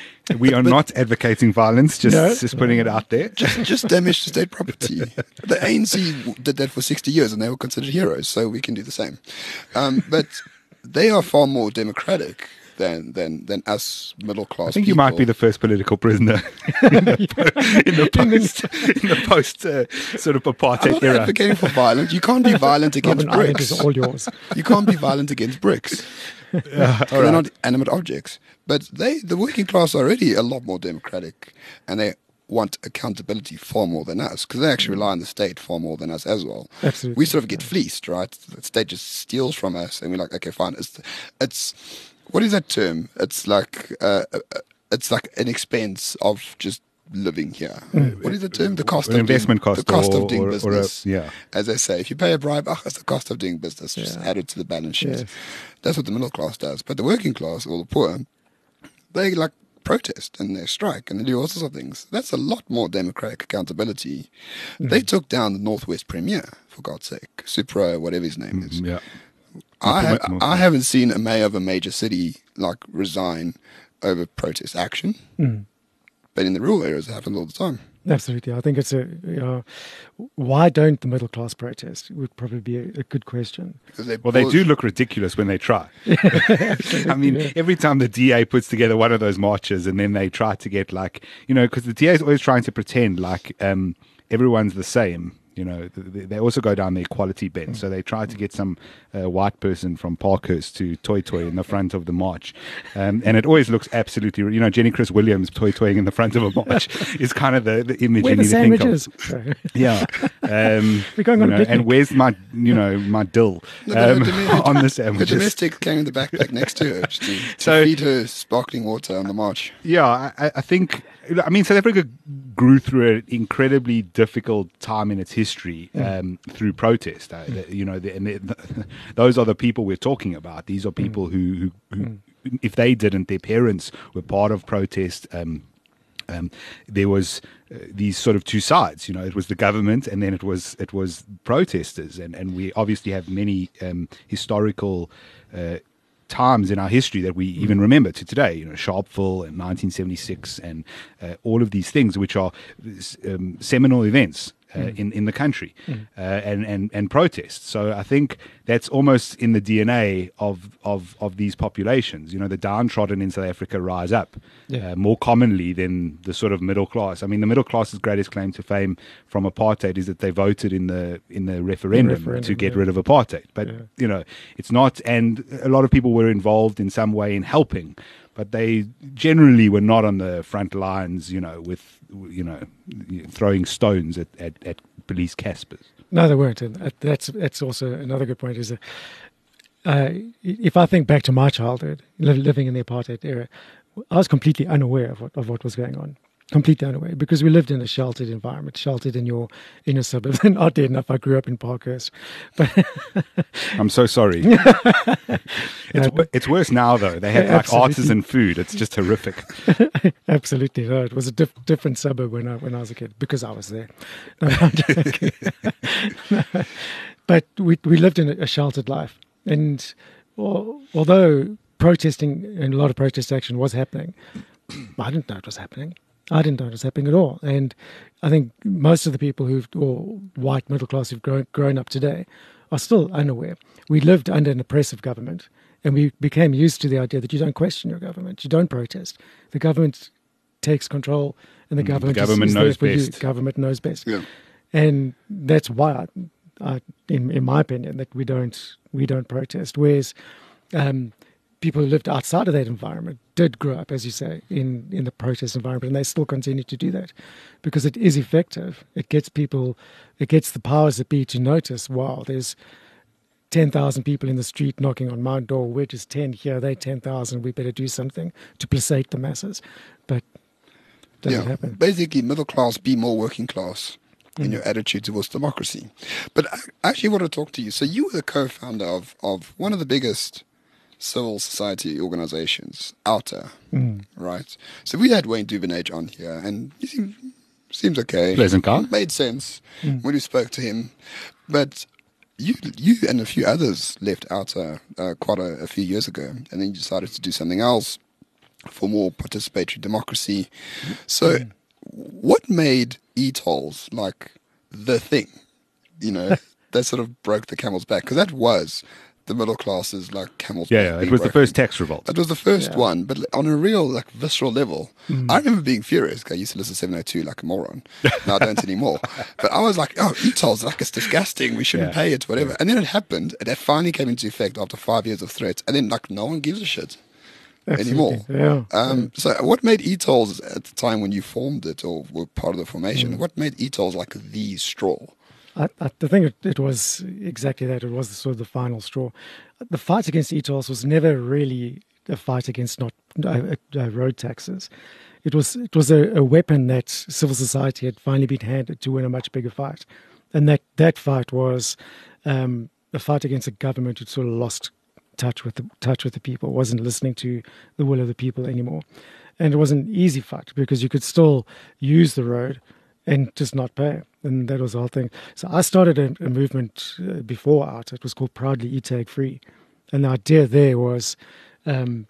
We are not advocating violence, just No. just putting it out there. just, just damage to state property. The A N C did that for sixty years and they were considered heroes, so we can do the same. Um, but they are far more democratic than than, than us middle class I think you might be the first political prisoner in the, in the post, in the post uh, sort of I'm apartheid not era. advocating for violence. You can't be violent against Robin Island bricks. is all yours. You can't be violent against bricks. They're not animate objects. But they, the working class, are already a lot more democratic, and they want accountability far more than us because they actually rely on the state far more than us as well. Absolutely. We sort of get fleeced, right? The state just steals from us, and we're like, okay, fine. It's, it's what is that term? It's like uh, uh, it's like an expense of just living here. What is the term? The cost An of investment doing, cost the cost or- of doing or- or a- business. yeah. As they say, if you pay a bribe, ah, it's the cost of doing business. Just Yeah. add it to the balance sheet. Yes. That's what the middle class does. But the working class or the poor, they like protest and they strike and they do all sorts of things. That's a lot more democratic accountability. They took down the Northwest Premier, for God's sake. Supra, whatever his name is. Yeah. I, ha- North- I haven't seen a mayor of a major city like resign over protest action. But in the rural areas, it happens all the time. Absolutely. I think it's a, you know, why don't the middle class protest would probably be a, a good question. Because they Well, they pause- do look ridiculous when they try. I mean, every time the D A puts together one of those marches and then they try to get like, you know, because the D A is always trying to pretend like um, everyone's the same. You know, th- they also go down the equality bent. So they try to get some uh, white person from Parkhurst to toy toy in the front of the march. Um, and it always looks absolutely, you know, Jenny Chris Williams toy toying in the front of a march is kind of the, the image Where you the need to think sandwiches? of. Yeah. Um, We're going you on a know, picnic. and where's my, you know, my dill No, but um, her domi- on the Her sandwiches? domestic came in the backpack next to her just to, to So- feed her sparkling water on the march. Yeah, I, I think, I mean, South Africa grew through an incredibly difficult time in its history um, through protest. Uh, the- you know, the, and the, those are the people we're talking about. These are people who, who, who if they didn't, their parents were part of protest. Um, um, there was uh, these sort of two sides. You know, it was the government, and then it was it was protesters, and and we obviously have many um, historical. Uh, times in our history that we even remember to today, you know, Sharpeville in nineteen seventy-six and uh, all of these things which are um, seminal events uh, mm. in, in the country mm. uh, and, and, and protests. So I think that's almost in the D N A of, of, of these populations. You know, the downtrodden in South Africa rise up yeah. uh, more commonly than the sort of middle class. I mean, the middle class's greatest claim to fame from apartheid is that they voted in the in the referendum, referendum to get yeah. rid of apartheid. But, yeah. you know, it's not, and a lot of people were involved in some way in helping, but they generally were not on the front lines, you know, with, you know, throwing stones at, at, at police Caspers. No, they weren't. And that's that's also another good point. Is that uh, if I think back to my childhood, living in the apartheid era, I was completely unaware of what of what was going on. Completely unaware, because we lived in a sheltered environment, sheltered in your in your suburbs. And oddly enough, I grew up in Parkhurst. But I'm so sorry. it's no, it's worse now though. They have like absolutely. artisan food. It's just horrific. Absolutely, no. It was a diff- different suburb when I when I was a kid because I was there. No, I'm joking. No. But we we lived in a sheltered life, and well, although protesting and a lot of protest action was happening, I didn't know it was happening. I didn't know it was happening at all. And I think most of the people who've, or white middle class who've grown, grown up today are still unaware. We lived under an oppressive government, and we became used to the idea that you don't question your government, you don't protest. The government takes control, and the government, the government is, is knows there for best. you. Government knows best. Yeah. And that's why, I, I, in, in my opinion, that we don't we don't protest. Whereas um, people who lived outside of that environment did grow up, as you say, in, in the protest environment, and they still continue to do that because it is effective. It gets people, it gets the powers that be to notice, wow, there's ten thousand people in the street knocking on my door. We're just ten here, they're ten thousand. We better do something to placate the masses. But it doesn't yeah, happen. Basically, middle class, be more working class in Mm. your attitude towards democracy. But I actually want to talk to you. So you were the co-founder of, of one of the biggest civil society organizations, OUTA, Mm. right? So we had Wayne Duvenage on here, and he seemed, seems okay. Pleasant guy. Made sense Mm. when we spoke to him. But you you and a few others left OUTA uh, quite a, a few years ago, and then you decided to do something else for more participatory democracy. So Mm. what made e-tolls like the thing, you know, that sort of broke the camel's back? Because that was the middle classes like camel's Yeah, back. yeah. It being was the broken. first tax revolt. That was the first Yeah. one, but on a real, like, visceral level, Mm. I remember being furious. I used to listen to seven oh two like a moron. Now I don't anymore. But I was like, oh, e-tolls, like, it's disgusting. We shouldn't Yeah. pay it, whatever. And then it happened, and it finally came into effect after five years of threats. And then, like, no one gives a shit anymore. Absolutely. Yeah. Um, so what made e-tolls at the time when you formed it or were part of the formation, Mm. what made e-tolls like the straw? I, I think it, it was exactly that. It was the, sort of the final straw. The fight against e-tolls was never really a fight against not uh, uh, road taxes. It was it was a, a weapon that civil society had finally been handed to win a much bigger fight, and that that fight was um, a fight against a government who sort of lost touch with the touch with the people, wasn't listening to the will of the people anymore, and it was an easy fight because you could still use the road and just not pay. And that was the whole thing. So I started a, a movement uh, before OUTA. It was called Proudly E-Tag Free. And the idea there was um,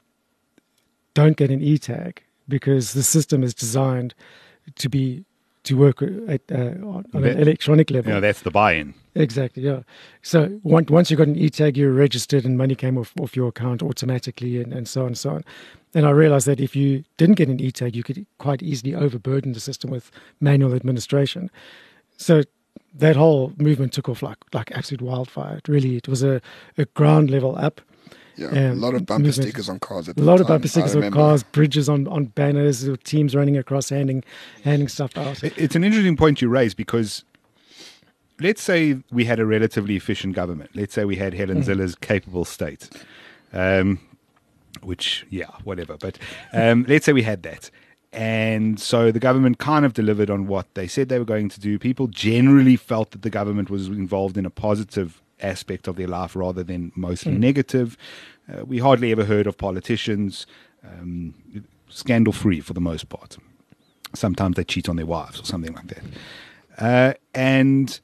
don't get an E-tag because the system is designed to be to work at, uh, on, on an electronic level. You know, that's the buy-in. Exactly, yeah. So once once you got an e-tag, you were registered and money came off, off your account automatically and, and so on and so on. And I realized that if you didn't get an e-tag, you could quite easily overburden the system with manual administration. So that whole movement took off like like absolute wildfire. It really, it was a, a ground level up. Yeah, Um, a lot of bumper movement. stickers on cars at A the lot time. of bumper I stickers on remember. cars, bridges on, on banners, teams running across, handing handing stuff out. It- It's an interesting point you raise because let's say we had a relatively efficient government. Let's say we had Helen Zille's capable state, um, which, yeah, whatever. But um, let's say we had that. And so the government kind of delivered on what they said they were going to do. People generally felt that the government was involved in a positive aspect of their life rather than mostly negative. Uh, we hardly ever heard of politicians um, scandal free for the most part. Sometimes they cheat on their wives or something like that. Uh, and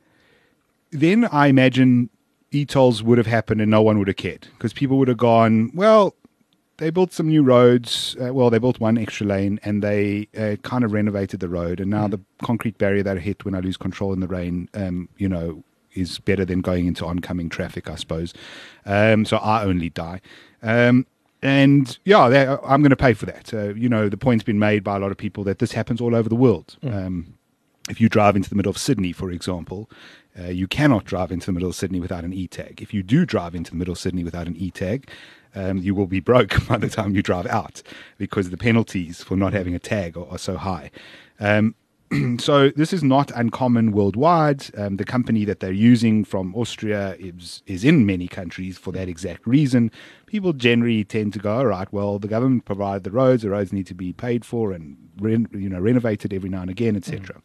then I imagine e-tolls would have happened and no one would have cared because people would have gone, well, they built some new roads. Uh, well, they built one extra lane and they uh, kind of renovated the road. And now the concrete barrier that I hit when I lose control in the rain, um, you know, is better than going into oncoming traffic, I suppose. Um, so I only die. Um, and yeah, they, I'm going to pay for that. Uh, you know, the point's been made by a lot of people that this happens all over the world. Um, if you drive into the middle of Sydney, for example, uh, you cannot drive into the middle of Sydney without an e-tag. If you do drive into the middle of Sydney without an e-tag, um, you will be broke by the time you drive out because the penalties for not having a tag are, are so high. Um, so this is not uncommon worldwide. Um, the company that they're using from Austria is is in many countries for that exact reason. People generally tend to go, all right, well, the government provided the roads. The roads need to be paid for and re- you know renovated every now and again, et cetera.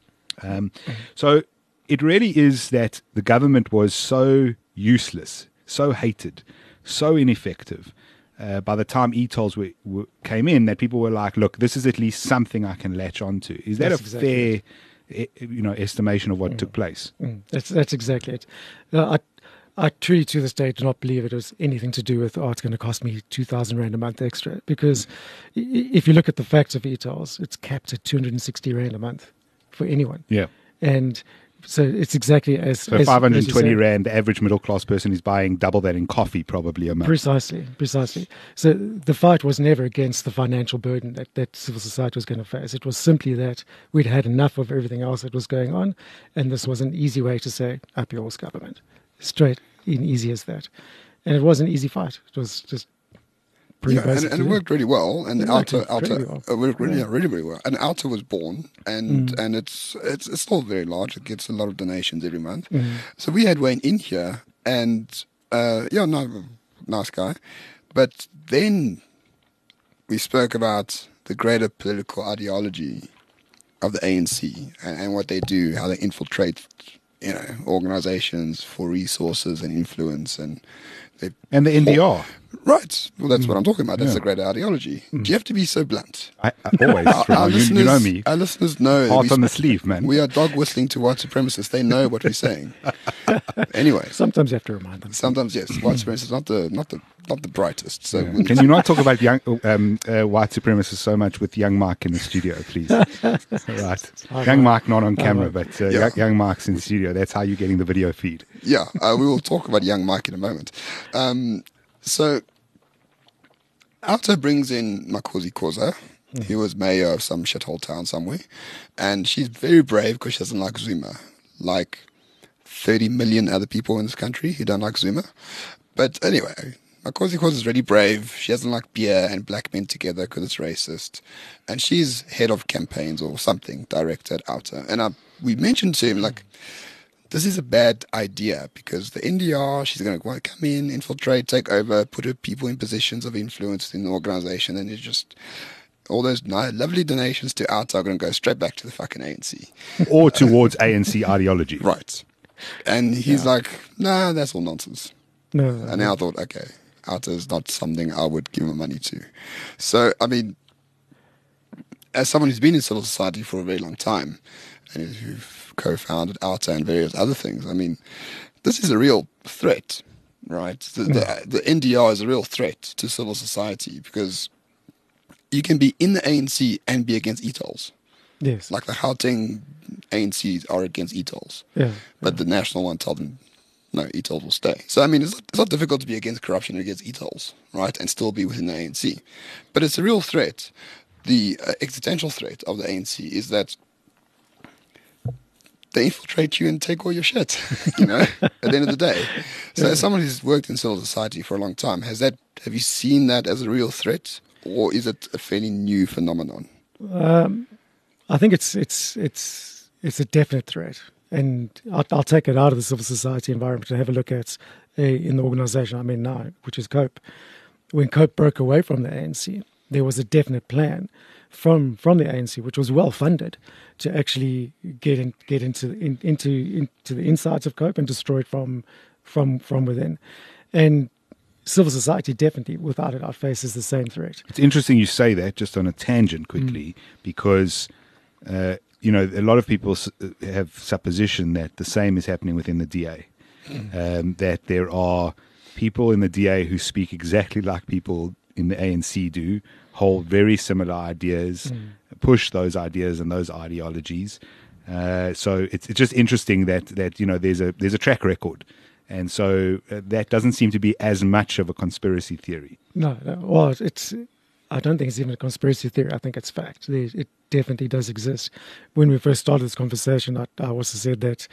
Um, so it really is that the government was so useless, so hated, so ineffective. Uh, by the time e-tolls were, were, came in, that people were like, look, this is at least something I can latch onto. Is that That's a exactly fair e- you know, estimation of what mm. took place? Mm, that's that's exactly it. Uh, I I truly to this day do not believe it was anything to do with, oh, it's going to cost me two thousand rand a month extra. Because mm. if you look at the facts of e-tolls, it's capped at two hundred sixty rand a month for anyone. Yeah. And so it's exactly as so as, five hundred twenty as rand. The average middle class person is buying double that in coffee probably a month. Precisely, precisely. So the fight was never against the financial burden that, that civil society was going to face. It was simply that we'd had enough of everything else that was going on, and this was an easy way to say up yours, government, straight and easy as that. And it was an easy fight. It was just. Yeah, and, and it worked really well. And It Alta, worked Alta, really well. it worked really, Yeah. yeah, really, really well. And Alta was born, and Mm. and it's, it's it's still very large. It gets a lot of donations every month. Mm. So we had Wayne in here, and uh, yeah, no, nice guy. But then we spoke about the greater political ideology of the A N C and, and what they do, how they infiltrate, you know, organizations for resources and influence, and they And the N D R. Right. Well, that's what I'm talking about. That's Yeah. the greater ideology. Do you have to be so blunt? I, I always, Our, our you, listeners, you know me. Our listeners know. that Heart we on the sp- sleeve, man. We are dog whistling to white supremacists. They know what we're saying. Anyway, Sometimes you have to remind them. sometimes yes, white supremacists not the not the not the brightest. So Yeah. we- Can you not talk about young um, uh, white supremacists so much with young Mike in the studio, please? Right. Young Mike not on camera, but uh, Yeah. young, young Mike's in the studio. That's how you're getting the video feed. yeah, uh, we will talk about young Mike in a moment. Um, so, Alta brings in Makosi Khoza. He was mayor of some shithole town somewhere. And she's very brave because she doesn't like Zuma. Like thirty million other people in this country who don't like Zuma. But anyway, Makosi Khoza is really brave. She doesn't like beer and black men together because it's racist. And she's head of campaigns or something, director at Alta. And I, we mentioned to him, like, this is a bad idea because the N D R, she's going to come in, infiltrate, take over, put her people in positions of influence in the organization, and it's just all those nice, lovely donations to Alta are going to go straight back to the fucking A N C. Or towards A N C ideology. Right. And he's Yeah. like, nah, that's all nonsense. No, And now I thought, okay, Alta is not something I would give my money to. So, I mean, as someone who's been in civil society for a very long time, and who've co-founded Alta and various other things, I mean, this is a real threat, right? The, the, the N D R is a real threat to civil society because you can be in the A N C and be against e-tolls. yes. Like the Gauteng A N Cs are against e-tolls, yeah. but the national one told them, no, e-tolls will stay. So, I mean, it's not, it's not difficult to be against corruption and against e-tolls, right, and still be within the A N C. But it's a real threat. The uh, existential threat of the A N C is that they infiltrate you and take all your shit, you know, at the end of the day. So as someone who's worked in civil society for a long time, has that, have you seen that as a real threat, or is it a fairly new phenomenon? Um, I think it's it's it's it's a definite threat, and I'll, I'll take it out of the civil society environment and have a look at uh, in the organisation I'm in now, which is COPE. When COPE broke away from the A N C, there was a definite plan from from the A N C, which was well funded, to actually get in, get into in, into into the insides of COPE and destroy it from from from within. And civil society definitely, without a doubt, faces the same threat. It's interesting you say that, just on a tangent quickly, mm. because uh, you know, a lot of people s- have supposition that the same is happening within the D A, mm. um, that there are people in the D A who speak exactly like people in the A N C do, hold very similar ideas, mm. push those ideas and those ideologies. Uh, so it's it's just interesting that that you know there's a there's a track record, and so uh, that doesn't seem to be as much of a conspiracy theory. No, no, well, it's. I don't think it's even a conspiracy theory. I think it's fact. It definitely does exist. When we first started this conversation, I, I also said that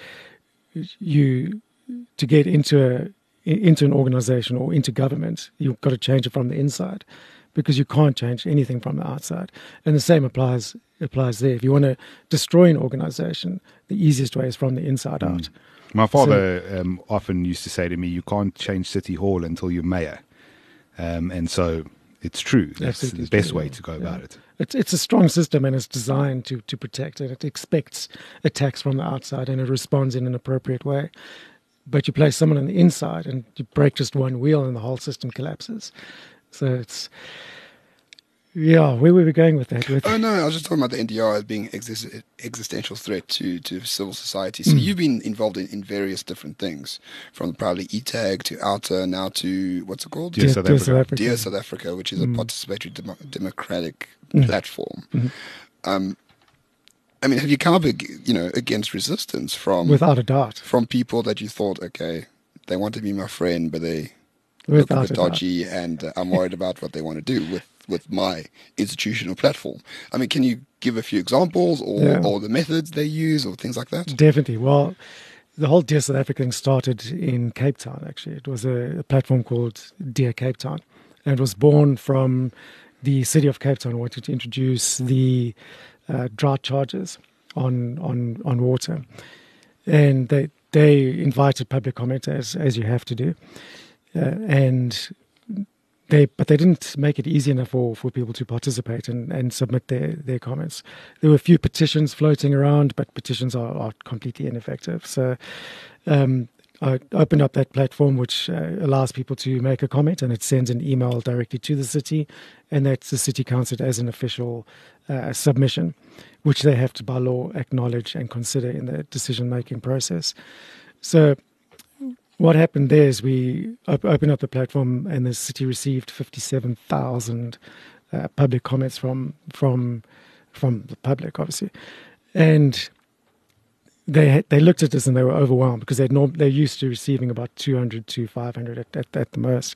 you to get into a into an organization or into government, you've got to change it from the inside, because you can't change anything from the outside. And the same applies applies there. If you want to destroy an organization, the easiest way is from the inside mm. out. My father so, um, often used to say to me, you can't change City Hall until you're mayor. Um, and so it's true. That's the best true, way yeah. to go about yeah. it. It's, it's a strong system, and it's designed to, to protect it. It expects attacks from the outside, and it responds in an appropriate way. But you place someone on the inside and you break just one wheel and the whole system collapses. So it's, yeah, where were we going with that? With oh, no, I was just talking about the N D R as being exist- existential threat to, to civil society. So mm. you've been involved in, in various different things, from probably E TAG to OUTA, now to, what's it called? Dear, Dear, South, Dear Africa. South Africa. Dear South Africa, which is mm. a participatory demo- democratic mm. platform. Mm-hmm. Um, I mean, have you come up, you know, against resistance from... Without a doubt. From people that you thought, okay, they want to be my friend, but they Without look a bit dodgy, and uh, I'm worried about what they want to do with, with my institutional platform. I mean, can you give a few examples, or, yeah. or the methods they use, or things like that? Definitely. Well, the whole Dear South Africa thing started in Cape Town, actually. It was a, a platform called Dear Cape Town, and it was born from the city of Cape Town wanting to introduce the uh, drought charges on, on, on water. And they they invited public comment, as, as you have to do. Uh, and they, but they didn't make it easy enough for, for people to participate and, and submit their, their comments. There were a few petitions floating around, but petitions are, are completely ineffective. So um, I opened up that platform, which uh, allows people to make a comment, and it sends an email directly to the city, and that's the city counts it as an official uh, submission, which they have to, by law, acknowledge and consider in the decision-making process. So what happened there is we op- opened up the platform, and the city received fifty-seven thousand uh, public comments from from from the public, obviously, and they had, they looked at this and they were overwhelmed, because they're norm- they're used to receiving about two hundred to five hundred at, at, at the most,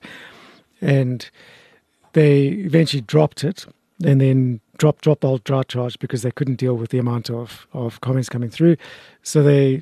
and they eventually dropped it, and then dropped dropped the whole drought charge because they couldn't deal with the amount of, of comments coming through, so they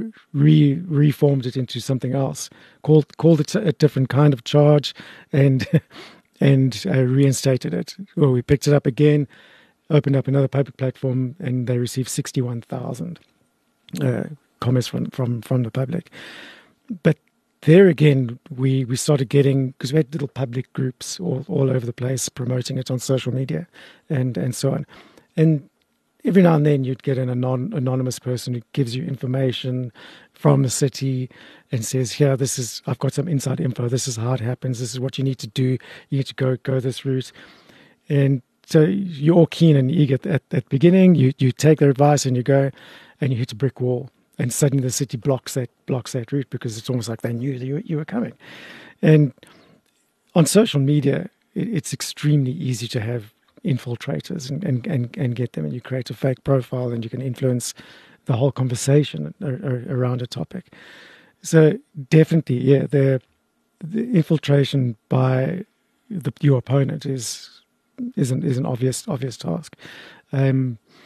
re reformed it into something else, called called it a different kind of charge, and and uh, reinstated it. Well, we picked it up again, opened up another public platform, and they received sixty-one thousand uh, comments from, from from the public. But there again, we we started getting, because we had little public groups all, all over the place promoting it on social media, and and so on, and every now and then you'd get an anon- anonymous person who gives you information from the city and says, here, this is, I've got some inside info. This is how it happens. This is what you need to do. You need to go go this route. And so you're all keen and eager at, at the beginning. You you take their advice and you go, and you hit a brick wall. And suddenly the city blocks that blocks that route, because it's almost like they knew that you, you were coming. And on social media, it, it's extremely easy to have infiltrators and, and, and, and get them, and you create a fake profile and you can influence the whole conversation around a topic. So definitely, yeah, the, the infiltration by the, your opponent is is an, is an obvious obvious task. Um,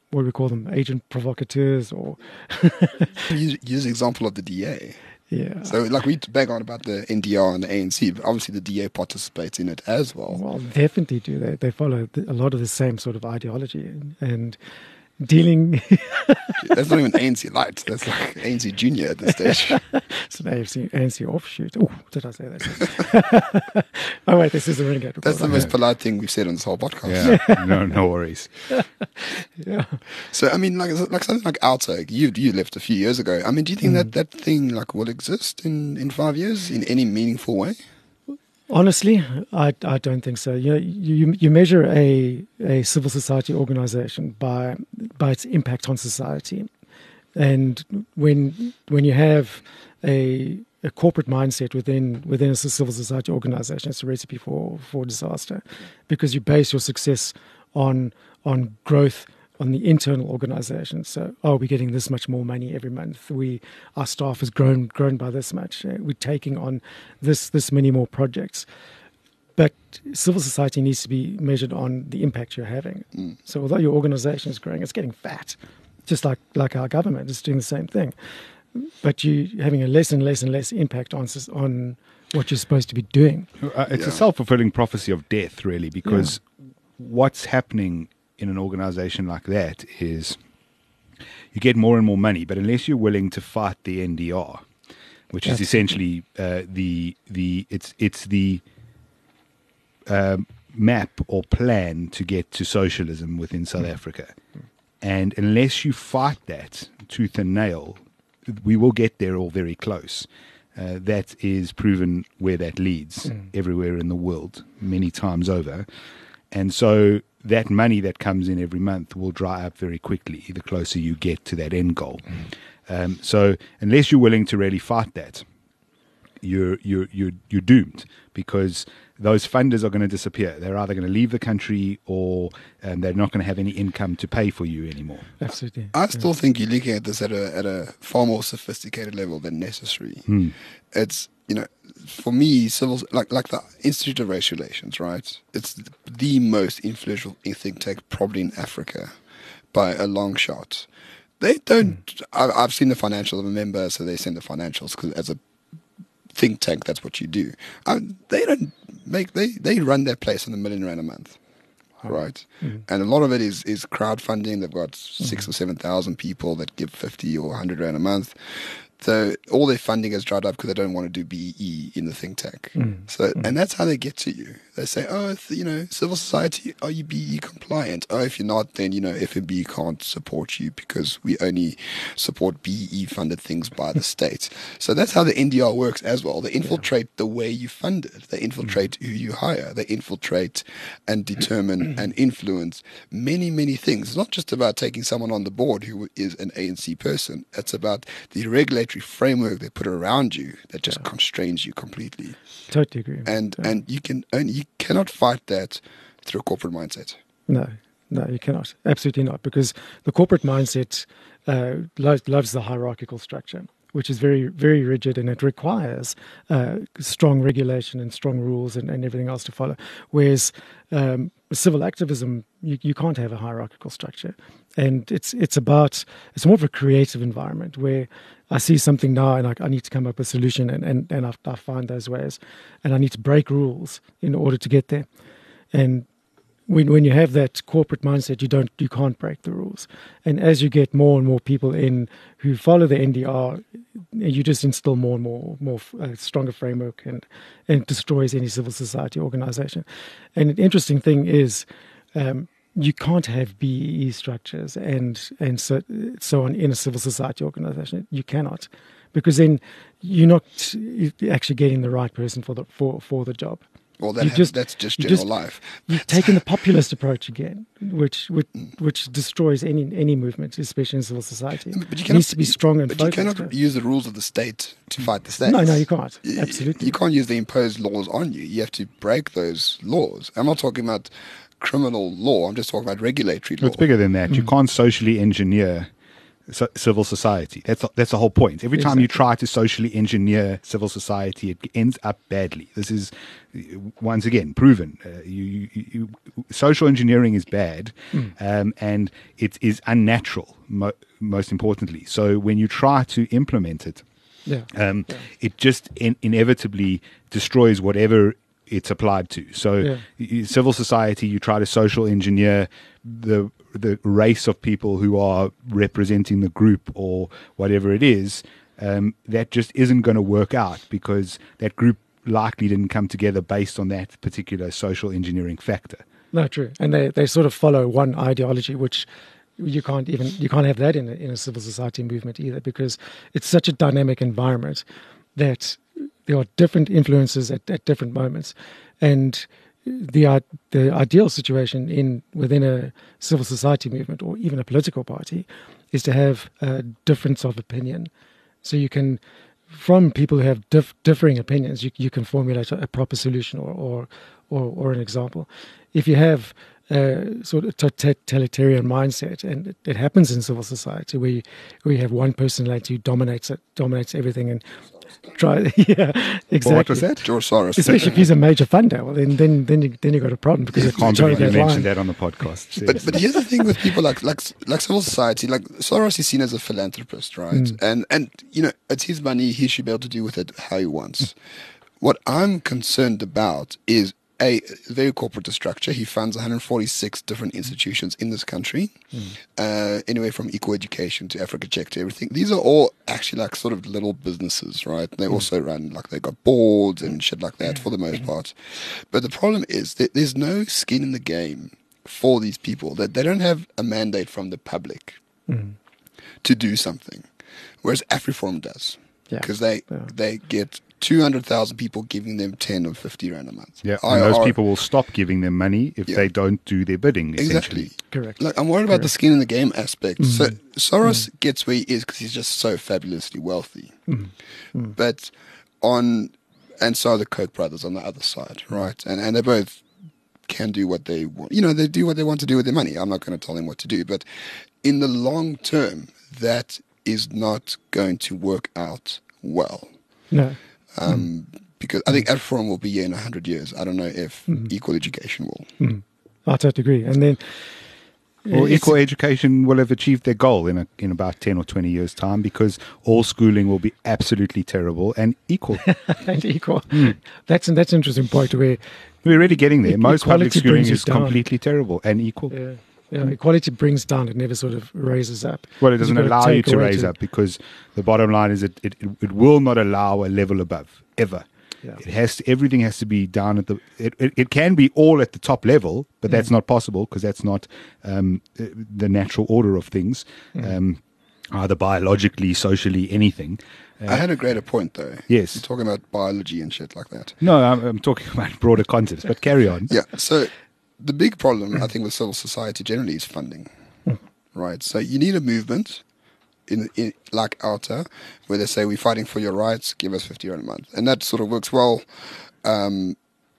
what do we call them, agent provocateurs, or use, use the example of the D A. yeah. So, like, we bang on about the N D R and the A N C, but obviously the D A participates in it as well. Well, definitely do. They they follow the, a lot of the same sort of ideology, and, and dealing. That's not even A N C light. That's like A N C junior at this stage. It's an A F C, A N C offshoot. Oh, did I say that? Oh wait, this is a renegade. That's the most polite thing we've said on this whole podcast. Yeah, no, no worries. Yeah. So, I mean, like, like something like Outtake, you you left a few years ago. I mean, do you think Mm. that that thing like will exist in, in five years in any meaningful way? Honestly, I, I don't think so. You, know, you you measure a a civil society organization by by its impact on society, and when when you have a a corporate mindset within within a civil society organization, it's a recipe for for disaster, because you base your success on on growth on the internal organization. So, oh, we're getting this much more money every month. We, our staff has grown grown by this much. Uh, We're taking on this this many more projects. But civil society needs to be measured on the impact you're having. Mm. So, although your organization is growing, it's getting fat, just like like our government is doing the same thing. But you're having a less and less and less impact on sus- on what you're supposed to be doing. Uh, it's Yeah. a self-fulfilling prophecy of death, really, because what's happening in an organization like that is you get more and more money, but unless you're willing to fight the N D R, which is Absolutely. essentially uh, the the it's it's the um, map or plan to get to socialism within South Africa, and unless you fight that tooth and nail, we will get there all very close. Uh, that is proven where that leads Mm. everywhere in the world, many times over. And so that money that comes in every month will dry up very quickly the closer you get to that end goal. Um, so unless you're willing to really fight that, you're you're you're you're doomed, because those funders are going to disappear. They're either going to leave the country, or um, they're not going to have any income to pay for you anymore. Absolutely. I still think you're looking at this at a at a far more sophisticated level than necessary. Hmm. It's, you know, for me, civil like like the Institute of Race Relations, right? It's the most influential think tank probably in Africa by a long shot. They don't. I, I've seen the financials. I'm a member, so they send the financials, because as a think tank, that's what you do. Um, they don't make they they run their place on a million rand a month, right? Mhm. And a lot of it is is crowdfunding. They've got six or seven thousand people that give fifty or hundred rand a month. So all their funding is dried up because they don't want to do B E in the think tank. Mm. So and that's how they get to you. They say, oh, it's, you know, civil society, are you B E compliant? Oh, if you're not, then, you know, F N B can't support you because we only support B E funded things by the state. So that's how the N D R works as well. They infiltrate the way you fund it. They infiltrate who you hire. They infiltrate and determine and influence many, many things. It's not just about taking someone on the board who is an A N C person. It's about the regulatory framework they put around you that just Yeah. constrains you completely. Totally agree. And Yeah. and you can only you cannot fight that through a corporate mindset. No, no, you cannot. Absolutely not, because the corporate mindset uh, loves, loves the hierarchical structure, which is very, very rigid, and it requires uh, strong regulation and strong rules and, and everything else to follow. Whereas um, civil activism, you, you can't have a hierarchical structure, and it's it's about it's more of a creative environment where I see something now and I, I need to come up with a solution, and and, and I, I find those ways, and I need to break rules in order to get there. And when when you have that corporate mindset, you don't you can't break the rules. And as you get more and more people in who follow the N D R, you just instill more and more more uh, stronger framework, and and it destroys any civil society organization. And an interesting thing is, um, you can't have B E E structures and and so so on in a civil society organization. You cannot, because then you're not actually getting the right person for the for for the job. Well, that You has, just- that's just you general just- life. You've taken the populist approach again, which which, which destroys any any movement, especially in civil society. But you It cannot, needs to be strong and but you focused. cannot use the rules of the state to fight the state. No, no, you can't. Y- Absolutely. You can't use the imposed laws on you. You have to break those laws. I'm not talking about criminal law. I'm just talking about regulatory law. It's bigger than that. You can't socially engineer so, civil society. That's that's the whole point. Every time Exactly. you try to socially engineer civil society, it ends up badly. This is once again proven. Uh, you, you, you, social engineering is bad, Mm. um, and it is unnatural. Mo- most importantly, so when you try to implement it, Yeah. um, Yeah. it just in- inevitably destroys whatever it's applied to. So, Yeah. y- y- civil society, you try to social engineer the the race of people who are representing the group or whatever it is. Um, that just isn't going to work out because that group likely didn't come together based on that particular social engineering factor. No, true. And they, they sort of follow one ideology, which you can't even you can't have that in a, in a civil society movement either, because it's such a dynamic environment that there are different influences at, at different moments, and the i- the ideal situation in within a civil society movement or even a political party is to have a difference of opinion, so you can. From people who have dif- differing opinions, you, you can formulate a, a proper solution or, or, or, or an example. If you have a sort of totalitarian mindset, and it, it happens in civil society, where you, where you have one personality who dominates it, dominates everything, and try, yeah, exactly. What was that? George Soros. Especially if he's a major funder, well, then then then you, then you got a problem because I it's can't trying believe to you get mentioned line. that on the podcast. But Seriously. but here's the thing with people like like like civil society, like Soros is seen as a philanthropist, right? Mm. And and you know it's his money; he should be able to do with it how he wants. What I'm concerned about is a very corporate structure. He funds one hundred forty-six different institutions in this country, Mm. uh, anyway from Equal Education to Africa Check to everything. These are all actually like sort of little businesses, right? They also run like they got boards and shit like that for the most part. But the problem is that there's no skin in the game for these people. That they don't have a mandate from the public Mm. to do something, whereas AfriForum does, Yeah. because they Yeah. they get two hundred thousand people giving them ten or fifty rand a month. Yeah, I and those R people will stop giving them money if Yeah. they don't do their bidding, essentially. Exactly. Correct. Like, I'm worried about the Correct. skin in the game aspect. So Mhm. Soros gets where he is because he's just so fabulously wealthy. Mm. Mm. But on, and so are the Koch brothers on the other side, right? And and they both can do what they want. You know, they do what they want to do with their money. I'm not going to tell them what to do. But in the long term, that is not going to work out well. No. Um, Because I think AfriForum will be here in one hundred years. I don't know if Mhm. Equal Education will. Mm. I totally agree. And then Well, it's- Equal Education will have achieved their goal in a, in about ten or twenty years' time because all schooling will be absolutely terrible and equal. and equal. That's that's an interesting point where We're already getting there. E- Most public equality schooling brings you is down. completely terrible and equal. yeah, yeah, equality brings down. It never sort of raises up. Well, it You've doesn't got to allow you take to away raise to- up because the bottom line is it, it, it will not allow a level above, ever. Yeah. It has to, everything has to be down at the. It, it, it can be all at the top level, but that's not possible because that's not um, uh, the natural order of things, um, either biologically, socially, anything. I had a greater point though. Yes. You're talking about biology and shit like that. No, I'm, I'm talking about broader concepts, but carry on. Yeah. So the big problem I think with civil society generally is funding, right? So you need a movement in, in like OUTA where they say we're fighting for your rights, give us fifty rand a month, and that sort of works well. Um,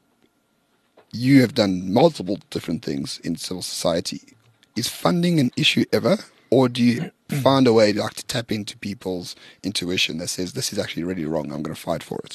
you have done multiple different things in civil society. Is funding an issue ever, or do you find a way like to tap into people's intuition that says this is actually really wrong? I'm going to fight for it.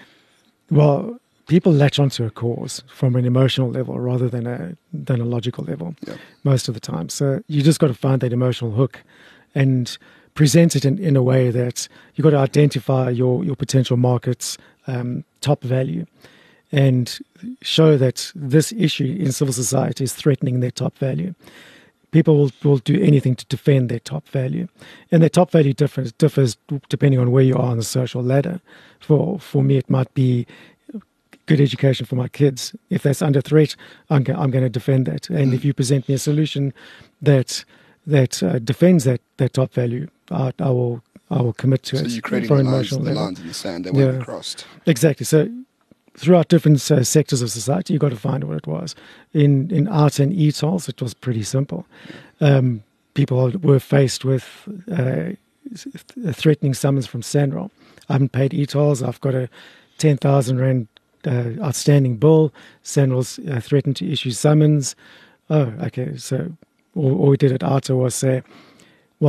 Well, people latch onto a cause from an emotional level rather than a than a logical level Yeah. most of the time. So you just got to find that emotional hook and present it in, in a way that you've got to identify your, your potential market's um, top value and show that this issue in civil society is threatening their top value. People will, will do anything to defend their top value. And their top value differs, differs depending on where you are on the social ladder. For for me, it might be good education for my kids. If that's under threat, I'm, go- I'm going to defend that. And if you present me a solution that that uh, defends that, that top value, I, I will I will commit to So it you're creating for the an lines, emotional the level. lines in the sand that won't Yeah. be crossed. Exactly. So throughout different uh, sectors of society, you've got to find what it was. In in art and E T O Ls, it was pretty simple. Um, people were faced with uh, th- threatening summons from SANRAL. I haven't paid E T O Ls. I've got a ten thousand rand uh, outstanding bill. SANRAL's uh, threatened to issue summons. Oh, okay. So all, all we did at ARTA was say, well,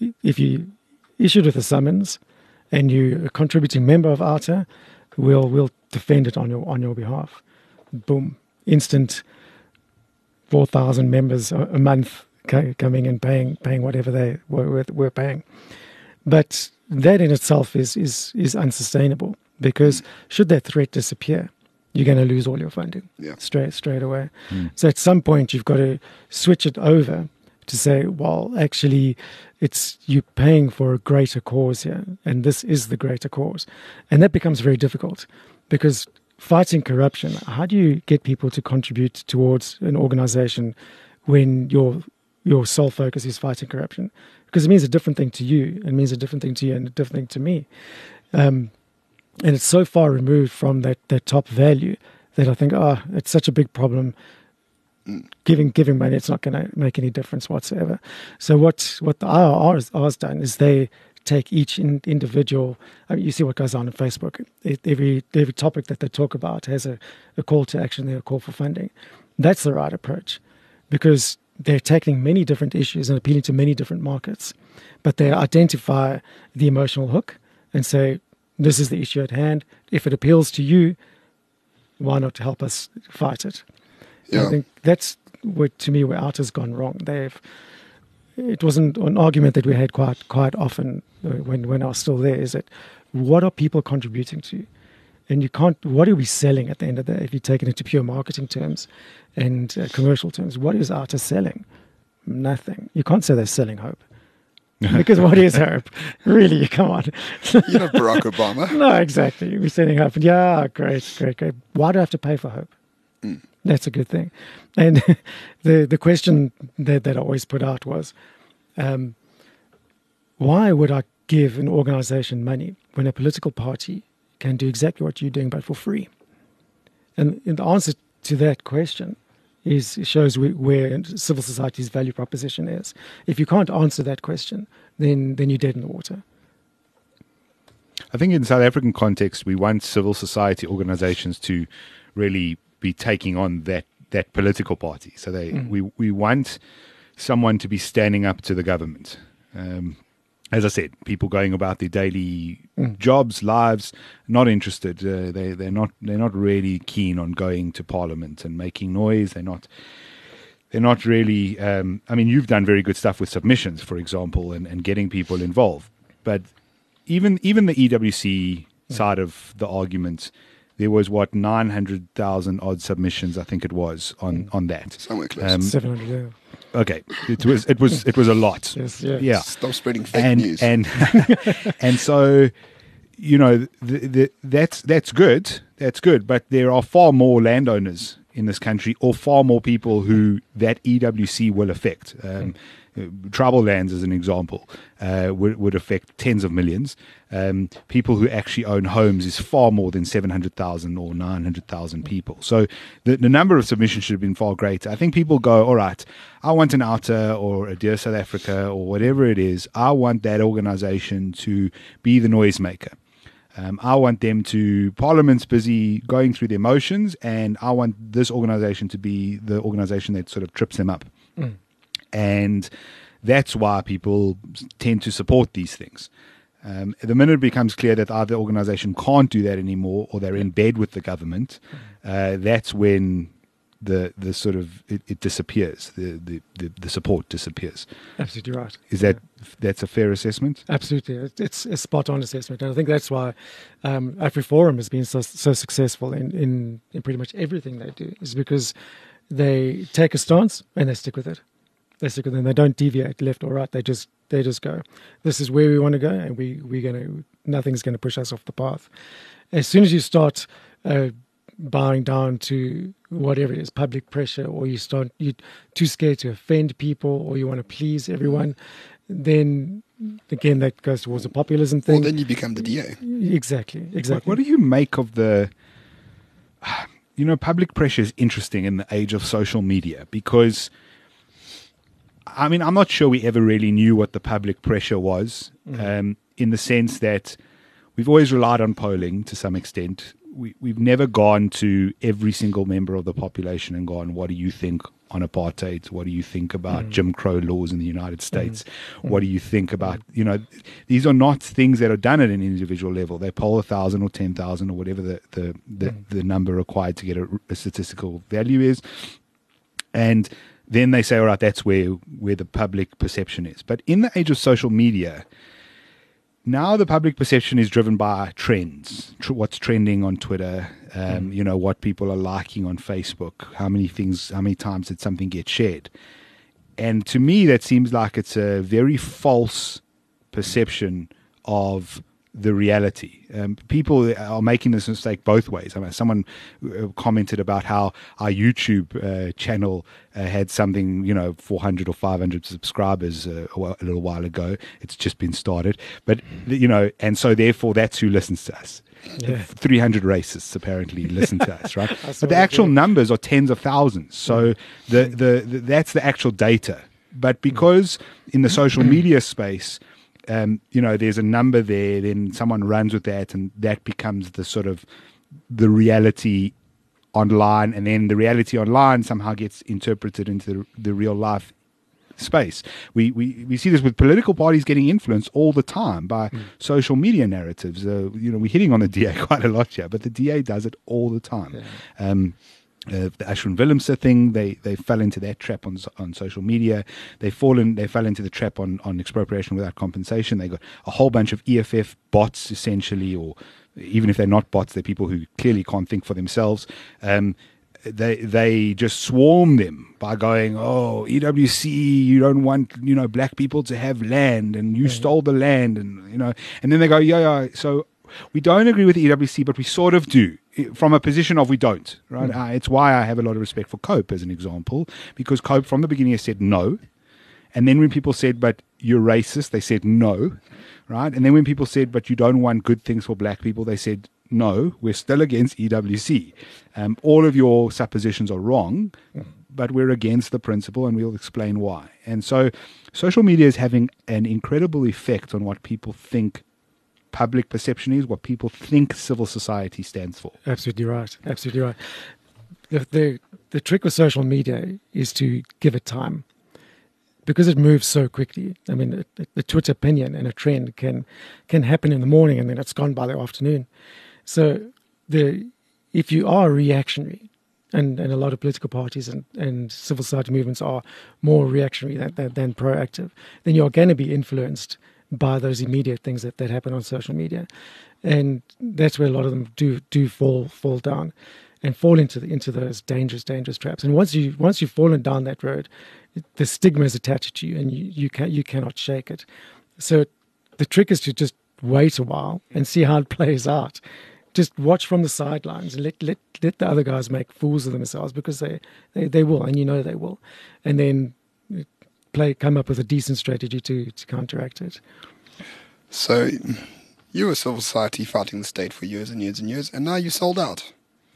if you issued with a summons and you're a contributing member of ARTA, we'll we'll defend it on your on your behalf. Boom, instant four thousand members a, a month co- coming and paying paying whatever they were, were, were paying. But that in itself is is is unsustainable, because should that threat disappear, you're going to lose all your funding Yeah. straight straight away. Mm. So at some point, you've got to switch it over to say, well, actually, it's you paying for a greater cause here, and this is the greater cause. And that becomes very difficult, because fighting corruption, how do you get people to contribute towards an organization when your your sole focus is fighting corruption? Because it means a different thing to you, it means a different thing to you and a different thing to me. Um, and it's so far removed from that, that top value that I think, oh, it's such a big problem. Giving giving money, it's not going to make any difference whatsoever. So what what the I R R has, has done is they take each in, individual. I mean, you see what goes on on Facebook. It, every every topic that they talk about has a, a call to action there, a call for funding. That's the right approach, because they're tackling many different issues and appealing to many different markets, but they identify the emotional hook and say, this is the issue at hand. If it appeals to you, why not help us fight it? Yeah. I think that's what, to me, where ARTA's gone wrong. They've it wasn't an argument that we had quite quite often when when I was still there. Is that what are people contributing to, and you can't. What are we selling at the end of the day? If you take it into pure marketing terms and uh, commercial terms, what is ARTA selling? Nothing. You can't say they're selling hope, because what is hope? Really, come on. You're not Barack Obama. No, exactly. We're selling hope. And yeah, great, great, great. Why do I have to pay for hope? Mm. That's a good thing. And the the question that, that I always put out was, um, why would I give an organization money when a political party can do exactly what you're doing but for free? And, and the answer to that question is it shows we, where civil society's value proposition is. If you can't answer that question, then then you're dead in the water. I think in South African context, we want civil society organizations to really be taking on that, that political party. So they mm. we, we want someone to be standing up to the government. Um, as I said, people going about their daily mm. jobs, lives, not interested. Uh, they they're not they're not really keen on going to Parliament and making noise. They're not they're not really. Um, I mean, you've done very good stuff with submissions, for example, and, and getting people involved. But even even the E W C mm. side of the argument, there was what nine hundred thousand odd submissions, I think it was on, on that. Somewhere close. Um, Seven hundred. Yeah. Okay, it was it was it was a lot. Yes, yeah. Yeah. Stop spreading fake and, news. And and so, you know, the, the, that's that's good. That's good. But there are far more landowners in this country, or far more people who that E W C will affect. Um, Tribal lands, as an example, uh, would, would affect tens of millions. Um, people who actually own homes is far more than seven hundred thousand or nine hundred thousand people. So the, the number of submissions should have been far greater. I think people go, all right, I want an ARTA or a Dear South Africa or whatever it is. I want that organization to be the noisemaker. Um, I want them to, Parliament's busy going through their motions, and I want this organization to be the organization that sort of trips them up. Mm. And that's why people tend to support these things. Um, the minute it becomes clear that either organization can't do that anymore, or they're in bed with the government, uh, that's when the the sort of it, it disappears. The, the, the, the support disappears. Absolutely right. Is that that's a fair assessment? Absolutely, it's a spot on assessment, and I think that's why um, AfriForum has been so so successful in, in in pretty much everything they do. Is because they take a stance and they stick with it. They stick with it, and they don't deviate left or right. They just they just go, this is where we want to go, and we we're going to nothing's going to push us off the path. As soon as you start uh, bowing down to whatever it is, public pressure, or you start you're too scared to offend people, or you want to please everyone, then again that goes towards the populism thing. Well, then you become the D A. Exactly, exactly. What, what do you make of the? You know, public pressure is interesting in the age of social media, because I mean, I'm not sure we ever really knew what the public pressure was, mm-hmm. um, in the sense that we've always relied on polling to some extent. we, we've never gone to every single member of the population and gone, what do you think on apartheid? What do you think about mm. Jim Crow laws in the United States? Mm. What do you think about, you know, these are not things that are done at an individual level. They poll a thousand or ten thousand or whatever the, the, the, mm. the number required to get a, a statistical value is. And then they say, all right, that's where, where the public perception is. But in the age of social media, now the public perception is driven by trends, tr- what's trending on Twitter, um, mm. you know, what people are liking on Facebook, how many things, how many times did something get shared. And to me, that seems like it's a very false perception of the reality. Um, people are making this mistake both ways. I mean, someone commented about how our YouTube uh, channel uh, had something, you know, four hundred or five hundred subscribers uh, a, while, a little while ago. It's just been started. But, you know, and so therefore that's who listens to us. Yeah. three hundred racists apparently listen to us, right? But the actual numbers are tens of thousands. So the, the, the that's the actual data. But because in the social media space, Um, you know, there's a number there, then someone runs with that, and that becomes the sort of the reality online, and then the reality online somehow gets interpreted into the, the real life space. We, we we see this with political parties getting influenced all the time by mm. social media narratives. Uh, you know, we're hitting on the D A quite a lot here, but the D A does it all the time. Yeah. Um, Uh, the Ashwin Willemse thing, they they fell into that trap on on social media. They fallen they fell into the trap on, on expropriation without compensation. They got a whole bunch of E F F bots essentially, or even if they're not bots, they're people who clearly can't think for themselves. Um, they they just swarm them by going, oh, E W C, you don't want, you know, black people to have land, and you mm-hmm. stole the land, and you know, and then they go, yeah, yeah. So we don't agree with the E W C, but we sort of do, from a position of we don't, right? Mm. Uh, it's why I have a lot of respect for COPE as an example, because COPE from the beginning has said no. And then when people said, but you're racist, they said no, right? And then when people said, but you don't want good things for black people, they said, no, we're still against E W C. Um, all of your suppositions are wrong, mm. but we're against the principle, and we'll explain why. And so social media is having an incredible effect on what people think public perception is, what people think civil society stands for. Absolutely right. Absolutely right. The, the the trick with social media is to give it time, because it moves so quickly. I mean, a, a Twitter opinion and a trend can can happen in the morning, and then it's gone by the afternoon. So the if you are reactionary, and, and a lot of political parties and, and civil society movements are more reactionary than, than, than proactive, then you're going to be influenced by those immediate things that, that happen on social media. And that's where a lot of them do do fall fall down and fall into the, into those dangerous, dangerous traps. And once you once you've fallen down that road, the stigma is attached to you, and you, you can you cannot shake it. So the trick is to just wait a while and see how it plays out. Just watch from the sidelines and let let let the other guys make fools of themselves, because they, they, they will, and you know they will. And then play come up with a decent strategy to, to counteract it. So you were civil society fighting the state for years and years and years, and now you sold out.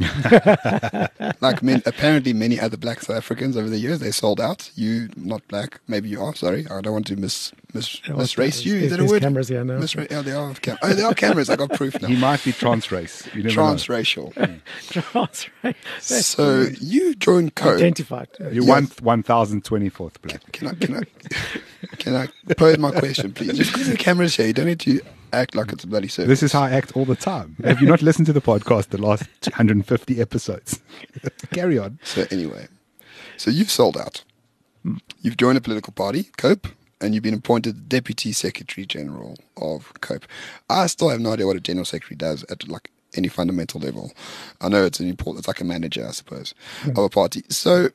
Like men, apparently many other black South Africans over the years, they sold out. You, not black, maybe you are, sorry. I don't want to mis, mis, misrace you. Is that a word? Cameras here now. Misra- oh, they are, cam- oh, they are cameras. I got proof now. He might be transrace. You never Transracial. Transracial. So good. You joined COPE. Identified. You're yes. one thousand twenty-fourth black. Can I, can I, can I pose my question, please? Just because the camera's here, you don't need to act like it's a bloody service. This is how I act all the time. Have you not listened to the podcast the last two hundred fifty episodes? Carry on. So anyway, so you've sold out. You've joined a political party, COPE, and you've been appointed Deputy Secretary General of COPE. I still have no idea what a General Secretary does at like any fundamental level. I know it's an important, it's like a manager, I suppose, mm. of a party. So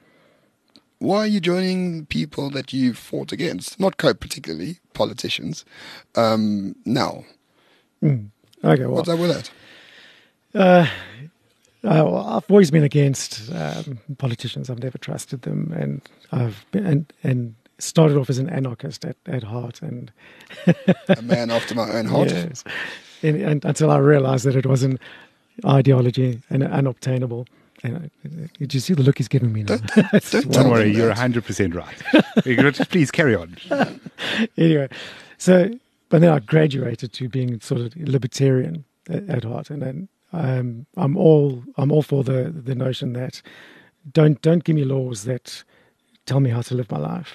why are you joining people that you fought against? Not COPE particularly, politicians, um, now. Mm. Okay, well, what's up with that? Uh, uh, well, I've always been against um, politicians. I've never trusted them, and I've been and, and started off as an anarchist at, at heart, and a man after my own heart. Yes, and, and until I realised that it was an ideology and unobtainable. And did you see the look he's giving me now? Don't, don't, don't worry, you're one hundred percent right. Please carry on. Anyway, so, but then I graduated to being sort of libertarian at, at heart. And then um, I'm all I'm all for the the notion that don't don't give me laws that tell me how to live my life.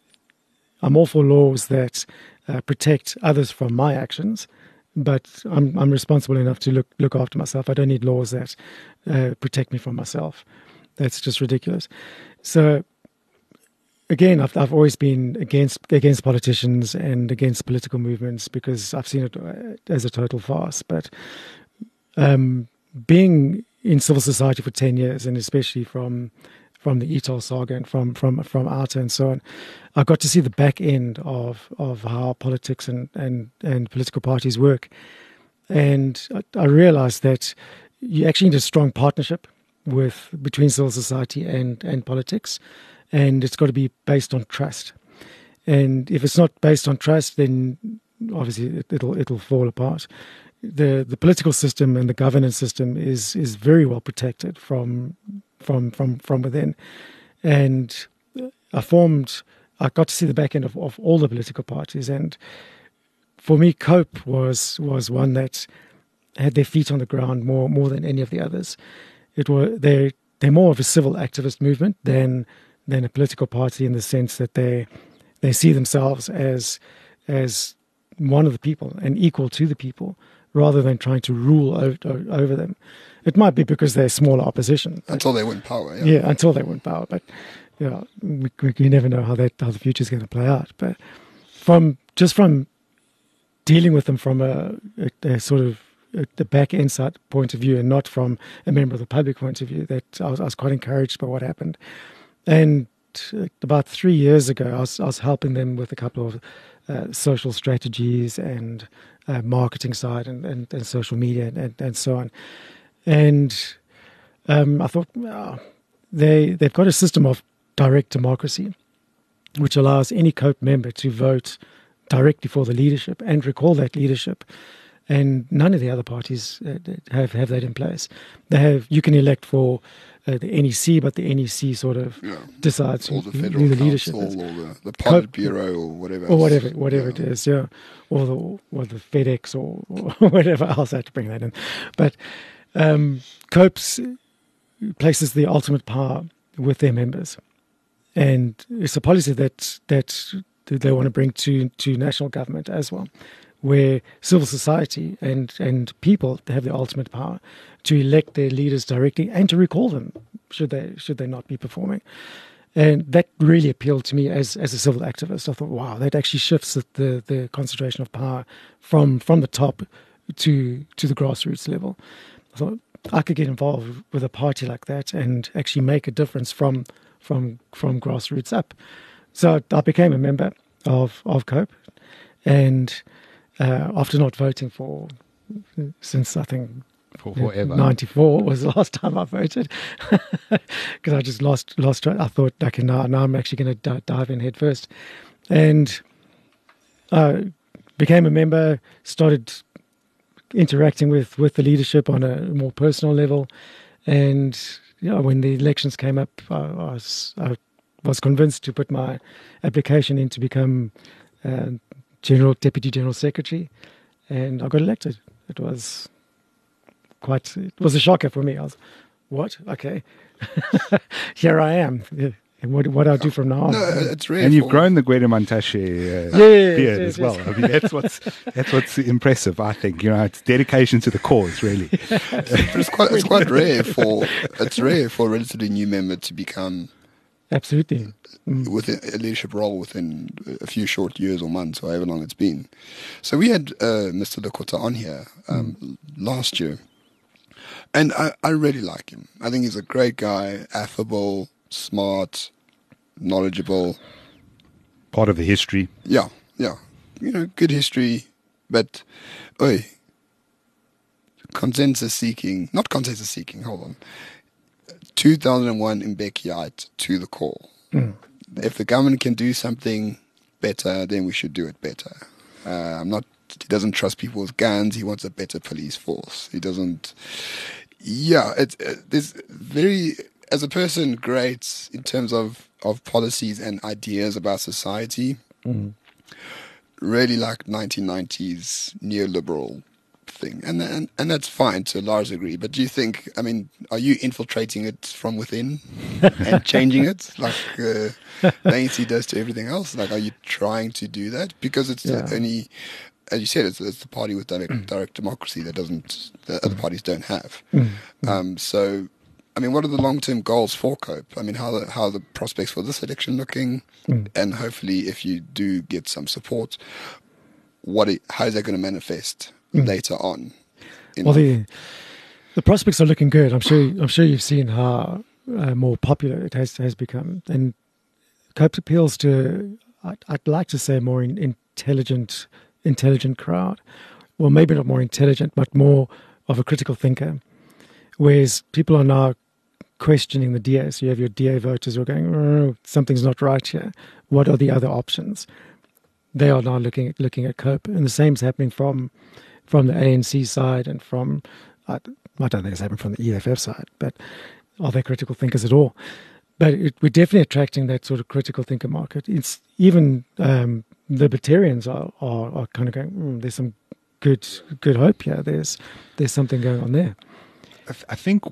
I'm all for laws that uh, protect others from my actions, but I'm I'm responsible enough to look look after myself. I don't need laws that uh, protect me from myself. That's just ridiculous. So again, I've I've always been against against politicians and against political movements because I've seen it as a total farce. But um, being in civil society for ten years, and especially from from the E T O L saga and from from from Outer and so on, I got to see the back end of of how politics and and and political parties work, and I, I realized that you actually need a strong partnership with between civil society and and politics, and it's got to be based on trust. And if it's not based on trust, then obviously it, it'll it'll fall apart. The the political system and the governance system is is very well protected from from from from within, and I formed. I got to see the back end of, of all the political parties, and for me, COPE was was one that had their feet on the ground more more than any of the others. It were they they're more of a civil activist movement than than a political party in the sense that they they see themselves as as one of the people and equal to the people, rather than trying to rule over, over them. It might be because they're smaller opposition. Until they win power, yeah. Yeah, until they win power. But you know, we, we, we never know how that how the future is going to play out. But from just from dealing with them from a, a, a sort of a, the back inside point of view, and not from a member of the public point of view, that I was, I was quite encouraged by what happened. And about three years ago, I was, I was helping them with a couple of uh, social strategies and uh, marketing side and, and, and social media and, and, and so on. And um, I thought, well, they, they've got a system of direct democracy, which allows any COPE member to vote directly for the leadership and recall that leadership. And none of the other parties uh, have, have that in place. They have, you can elect for uh, the N E C, but the N E C sort of Yeah. decides Or who, the who federal the leadership council is. or the, the Cope- Politburo or whatever Or else. whatever, whatever Yeah. it is, yeah, or the or the FedEx or, or whatever else. I had to bring that in, but um, COPES places the ultimate power with their members, and it's a policy that that they want to bring to to national government as well, where civil society and and people have the ultimate power to elect their leaders directly and to recall them should they should they not be performing. And that really appealed to me as, as a civil activist. I thought, wow, that actually shifts the, the, the concentration of power from from the top to to the grassroots level. I thought I could get involved with a party like that and actually make a difference from from from grassroots up. So I became a member of of COPE, and uh, after not voting for since I think. For forever. ninety-four was the last time I voted, because I just lost lost track. I thought, okay, now, now I'm actually going to d- dive in head first. And I became a member, started interacting with, with the leadership on a more personal level. And you know, when the elections came up, I, I, was, I was convinced to put my application in to become uh, General Deputy General Secretary. And I got elected. It was... Quite, it was a shocker for me. I was, what? Okay, here I am. Yeah. And what what do I do from now on? No, it's rare. And you've for- grown the Gwede Mantashe uh, Yeah, beard yes, as well. yes. I mean, that's what's that's what's impressive. I think you know it's dedication to the cause, really. But it's quite it's quite rare for it's rare for a relatively new member to become Absolutely. Mm. within a leadership role within a few short years or months or however long it's been. So we had uh, Mister Lekota on here um, Mm. last year, and I, I really like him. I think he's a great guy, affable, smart, knowledgeable. Part of the history. Yeah, yeah, you know, good history, but oi, consensus seeking, not consensus seeking. Hold on. two thousand one Mbeki to the core. Mm. If the government can do something better, then we should do it better. Uh, I'm not. He doesn't trust people with guns. He wants a better police force. He doesn't. Yeah, it's uh, there's very as a person great in terms of of policies and ideas about society. Mm. Really like nineteen nineties neoliberal thing, and, and and that's fine to a large degree. But do you think? I mean, are you infiltrating it from within and changing it like uh, the A N C does to everything else? Like, are you trying to do that? Because it's Yeah. the only, as you said, it's, it's the party with direct, direct democracy that doesn't the other parties don't have. Um, so, I mean, what are the long-term goals for COPE? I mean, how the, how are the prospects for this election looking? Mm. And hopefully, if you do get some support, what it, how is that going to manifest Mm. later on? in Well, life? the the prospects are looking good. I'm sure. I'm sure you've seen how uh, more popular it has has become, and COPE appeals to. I'd, I'd like to say more in, intelligent, intelligent crowd. Well, maybe not more intelligent, but more of a critical thinker. Whereas people are now questioning the D A. So you have your D A voters who are going, oh, something's not right here. What are the other options? They are now looking at looking at COPE, and the same is happening from from the A N C side and from I, I don't think it's happening from the E F F side, but are they critical thinkers at all? But it, we're definitely attracting that sort of critical thinker market. It's even um, libertarians are, are are kind of going, mm, there's some good good hope here. There's there's something going on there. I, th- I think,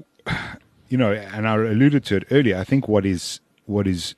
you know, and I alluded to it earlier. I think what is what is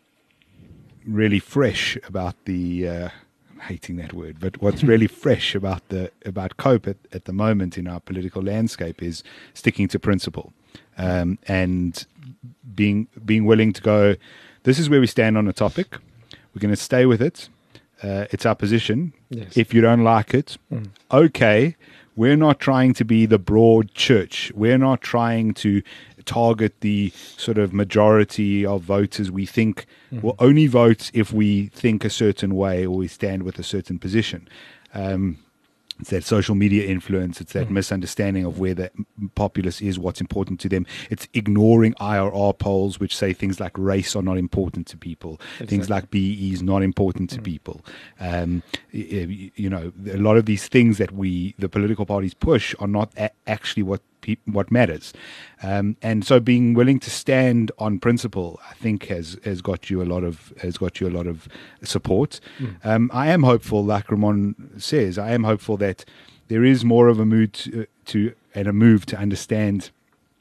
really fresh about the uh, I'm hating that word, but what's really fresh about the about COPE at, at the moment in our political landscape is sticking to principle um, and being being willing to go. This is where we stand on a topic. We're going to stay with it. Uh, it's our position. Yes. If you don't like it, Mm. okay. We're not trying to be the broad church. We're not trying to target the sort of majority of voters we think Mm-hmm. will only vote if we think a certain way or we stand with a certain position. Um, it's that social media influence. It's that Mm-hmm. misunderstanding of where the populace is, what's important to them. It's ignoring I R R polls, which say things like race are not important to people. Things Exactly. like B E is not important to people. Um, y- y- you know, a lot of these things that we, the political parties push are not a- actually what pe- what matters. Um, and so being willing to stand on principle, I think has, has got you a lot of, has got you a lot of support. Um, I am hopeful, like Ramon says, I am hopeful that there is more of a mood to, to and a move to understand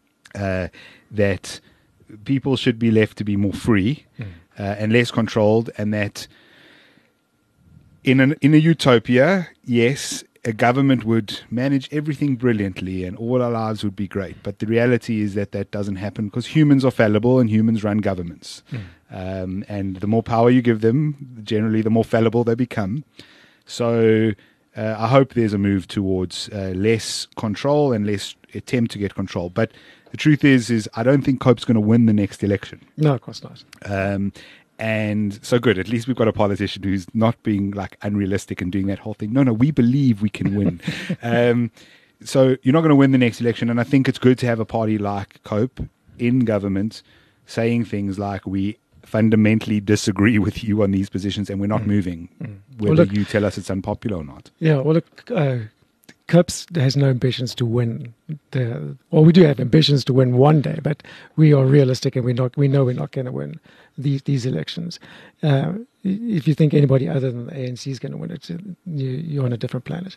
uh, that people should be left to be more free uh, and less controlled, and that in an in a utopia, yes, a government would manage everything brilliantly and all our lives would be great. But the reality is that that doesn't happen because humans are fallible and humans run governments. Um, and the more power you give them, generally the more fallible they become. So uh, I hope there's a move towards uh, less control and less attempt to get control. But the truth is, is I don't think COPE's going to win the next election. No, of course not. Um, and so good. At least we've got a politician who's not being like unrealistic and doing that whole thing. No, no, we believe we can win. um, so you're not going to win the next election. And I think it's good to have a party like COPE in government saying things like, we fundamentally disagree with you on these positions and we're not moving, whether Well, look- you tell us it's unpopular or not. Yeah, well, look, uh, COPE has no ambitions to win. The, well, we do have ambitions to win one day, but we are realistic and we're not. We know we're not going to win these these elections. Uh, if you think anybody other than the A N C is going to win it, you, you're on a different planet.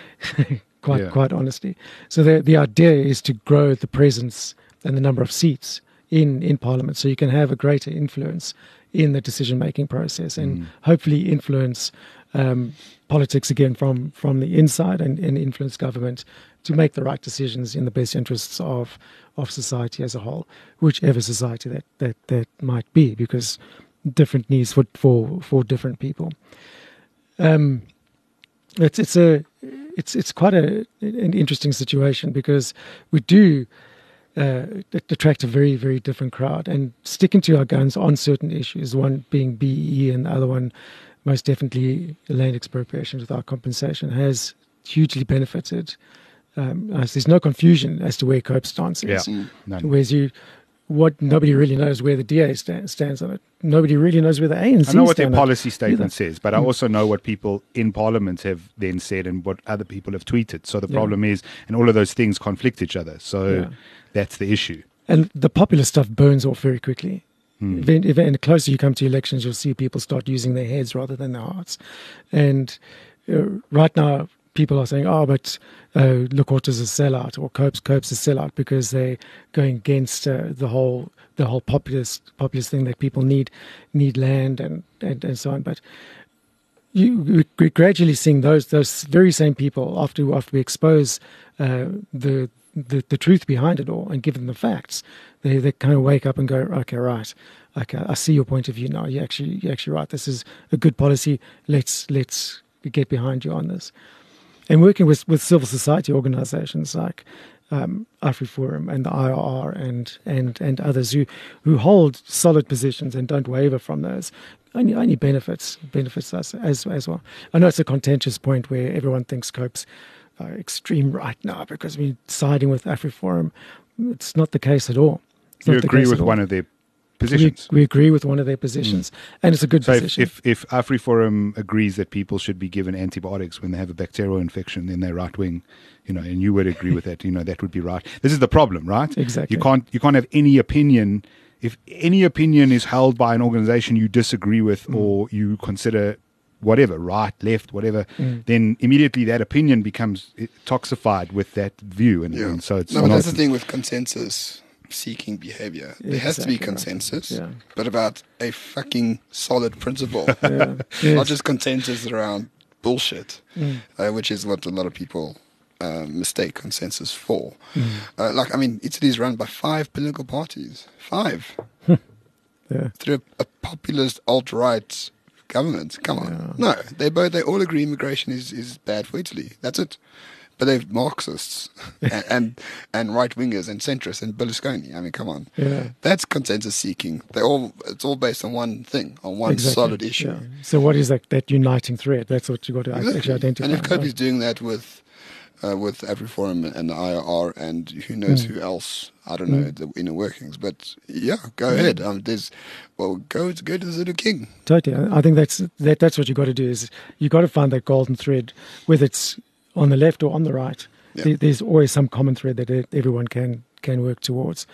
quite Yeah. quite honestly. So the the idea is to grow the presence and the number of seats in in Parliament, so you can have a greater influence in the decision making process and Mm. hopefully influence um, politics again from from the inside and, and influence government to make the right decisions in the best interests of of society as a whole, whichever society that that, that might be, because different needs for for, for different people. Um, it's it's a it's it's quite a an interesting situation because we do uh, attract a very very different crowd, and sticking to our guns on certain issues, one being B E and the other one most definitely land expropriation without compensation, has hugely benefited. Um, as there's no confusion as to where COPE's stance is. Yeah. None. Whereas you, what nobody really knows where the D A stand, stands on it. Nobody really knows where the A N C I know what their stand on it policy statement either. says, but I also know what people in Parliament have then said and what other people have tweeted. So the Yeah. problem is, and all of those things conflict each other. So Yeah. that's the issue. And the popular stuff burns off very quickly. Hmm. If, if, and the closer you come to elections, you'll see people start using their heads rather than their hearts. And uh, right now, people are saying, oh, but uh, Lekorte's a sellout, or Cope's Cope's a sellout because they're going against uh, the whole the whole populist populist thing that people need need land and, and, and so on. But you, we're gradually seeing those those very same people after after we expose uh, the, the the truth behind it all and give them the facts, they they kind of wake up and go, okay, right. Okay, I see your point of view now. You actually, you're actually right. This is a good policy. Let's let's get behind you on this. And working with, with civil society organisations like um, AfriForum and the I R R and and and others who, who hold solid positions and don't waver from those, only only benefits benefits us as as well. I know it's a contentious point where everyone thinks Cope's uh, extreme right now because we're siding with AfriForum. It's not the case at all. It's You not the agree case with at all. one of their We, positions. we agree with one of their positions, mm. and it's a good So position. if, if, if AfriForum agrees that people should be given antibiotics when they have a bacterial infection, then they're right wing, you know, and you would agree with that, you know, that would be right. This is the problem, right? Exactly. You can't you can't have any opinion. If any opinion is held by an organization you disagree with mm. or you consider whatever, right, left, whatever, mm. then immediately that opinion becomes toxified with that view. And, Yeah. and so it's no, but not, that's the thing with consensus seeking behavior. There has to be Exactly right. consensus, Yeah. but about a fucking solid principle. Yeah. Not Yes. just consensus around bullshit, Mm. uh, which is what a lot of people uh, mistake consensus for. Mm. Uh, like, I mean, Italy is run by five political parties. Five. Yeah. Through a, a populist alt-right government. Come on. Yeah. No, they both, they all agree immigration is, is bad for Italy. That's it. But they're Marxists and, and and right-wingers and centrists and Berlusconi. I mean, come on. Yeah. That's consensus seeking. They all it's all based on one thing, on one Exactly. solid issue. Yeah. So what is that, that uniting thread? That's what you got to Exactly. actually identify. And if Cope right? is doing that with uh, with AfriForum and the I R R and who knows Mm. who else, I don't know the inner workings. But yeah, go ahead. Um, there's well, go to go to the Zulu King. Totally. I I think that's that, that's what you got to do is you got to find that golden thread, whether it's on the left or on the right. Yeah. There, there's always some common thread that e- everyone can can work towards,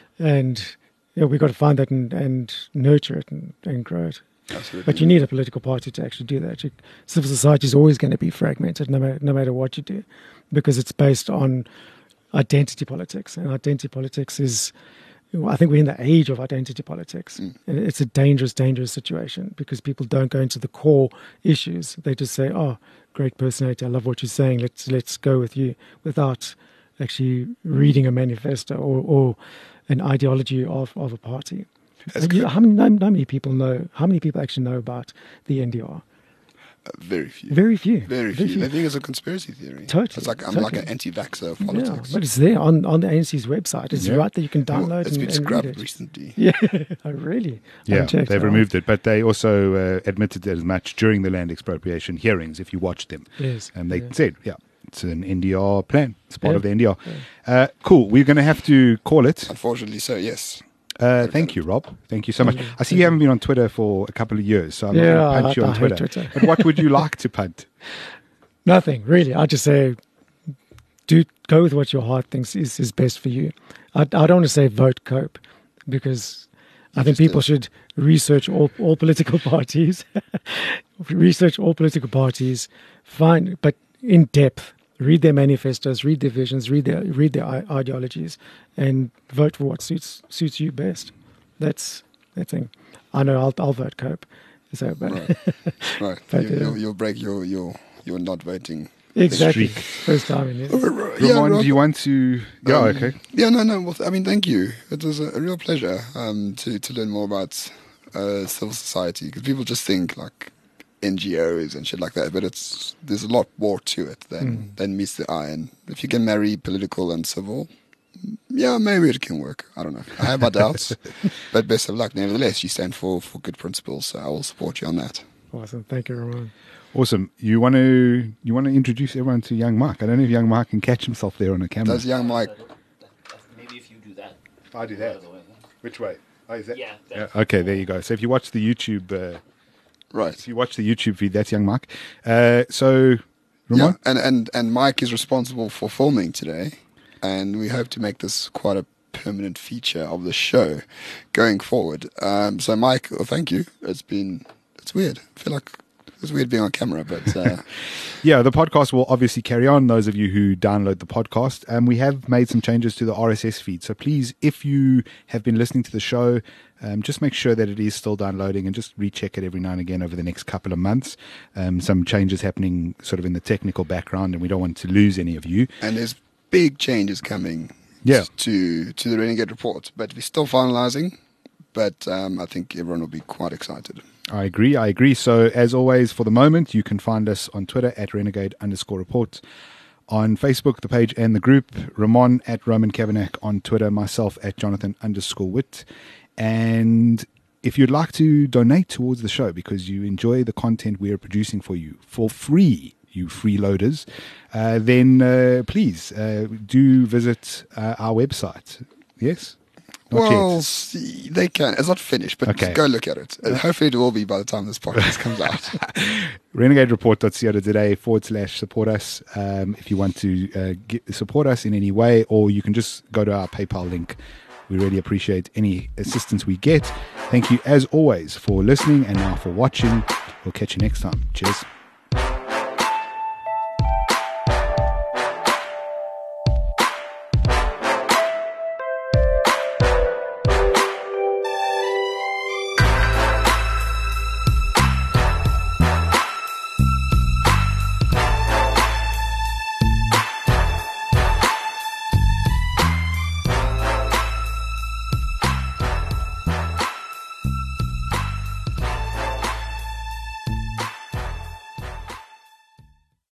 and yeah, we got to find that and, and nurture it and, and grow it. Absolutely. But you need a political party to actually do that. You, civil society is always going to be fragmented, no matter, no matter what you do, because it's based on identity politics, and identity politics is. I think we're in the age of identity politics. Mm. And it's a dangerous, dangerous situation because people don't go into the core issues. They just say, "Oh, great personality. I love what you're saying. Let's let's go with you," without actually reading a manifesto or, or an ideology of, of a party. That's And you- good. how many how many people know? How many people actually know about the N D R? Uh, very few. Very few. Very few. They think it's a conspiracy theory. Totally, It's like I'm like totally. an anti-vaxxer of Yeah, politics. but it's there on, on the A N C's website. It's Yeah. right there. You can Well, download it's and, been and scrubbed read it. recently. Yeah, oh, really? I yeah, haven't checked they've it out. removed it, but they also uh, admitted as much during the land expropriation hearings, if you watched them. Yes. And they yeah. said, yeah, it's an N D R plan. It's part Yeah. of the N D R. Uh, cool. We're going to have to call it. Unfortunately, so yes. Uh, thank you, Rob. Thank you so much. I see you haven't been on Twitter for a couple of years, so I'm Yeah, not going to punch I- you on I hate Twitter. Twitter. But what would you like to punt? Nothing really. I just say, do go with what your heart thinks is, is best for you. I, I don't want to say vote Cope because I think just people did. should research all all political parties, research all political parties, find but in depth. Read their manifestos, read their visions, read their read their i- ideologies, and vote for what suits suits you best. That's that thing. I know I'll I'll vote Cope. So, but Right. Right. But, you, uh, you'll, you'll break your, your, your not voting. exactly streak. first time in Yeah, Ramon, Rob, do you want to? Yeah, um, okay. Yeah, no, no. Well, I mean, thank you. It was a, a real pleasure um, to, to learn more about uh, civil society because people just think like N G Os and shit like that, but it's there's a lot more to it than, Mm. than meets the eye. And if you can marry political and civil, yeah, maybe it can work. I don't know. I have my doubts, but best of luck. Nevertheless, you stand for, for good principles, so I will support you on that. Awesome. Thank you, Ramon. Awesome. You want to you want to introduce everyone to young Mark? I don't know if young Mark can catch himself there on a camera. Does young Mike? Maybe if you do that. I do that. Which way? Oh, is that? Yeah. Yeah, okay, there you go. So if you watch the YouTube, uh, Right. if you watch the YouTube feed, that's young Mark. Uh, so, Ramon, Yeah, and, and, and Mike is responsible for filming today, and we hope to make this quite a permanent feature of the show going forward. Um, so, Mike, well, thank you. It's been, it's weird. I feel like it's weird being on camera, but uh, Yeah, the podcast will obviously carry on, those of you who download the podcast. And we have made some changes to the R S S feed. So please, if you have been listening to the show, um, just make sure that it is still downloading and just recheck it every now and again over the next couple of months. Um, some changes happening sort of in the technical background, and we don't want to lose any of you. And there's big changes coming Yeah. to, to the Renegade Report, but we're still finalizing. But um, I think everyone will be quite excited. I agree. I agree. So as always, for the moment, you can find us on Twitter at renegade underscore report, on Facebook, the page and the group, Ramon at Roman Kavanagh on Twitter, myself at Jonathan underscore Witt. And if you'd like to donate towards the show because you enjoy the content we are producing for you for free, you freeloaders, uh, then uh, please uh, do visit uh, our website. Yes? Not well, yet. see, they can. It's not finished, but Okay. go look at it. Uh, hopefully it will be by the time this podcast comes out. renegade report dot co dot za forward slash support us um, if you want to uh, get, support us in any way, or you can just go to our PayPal link. We really appreciate any assistance we get. Thank you as always for listening and now for watching. We'll catch you next time. Cheers.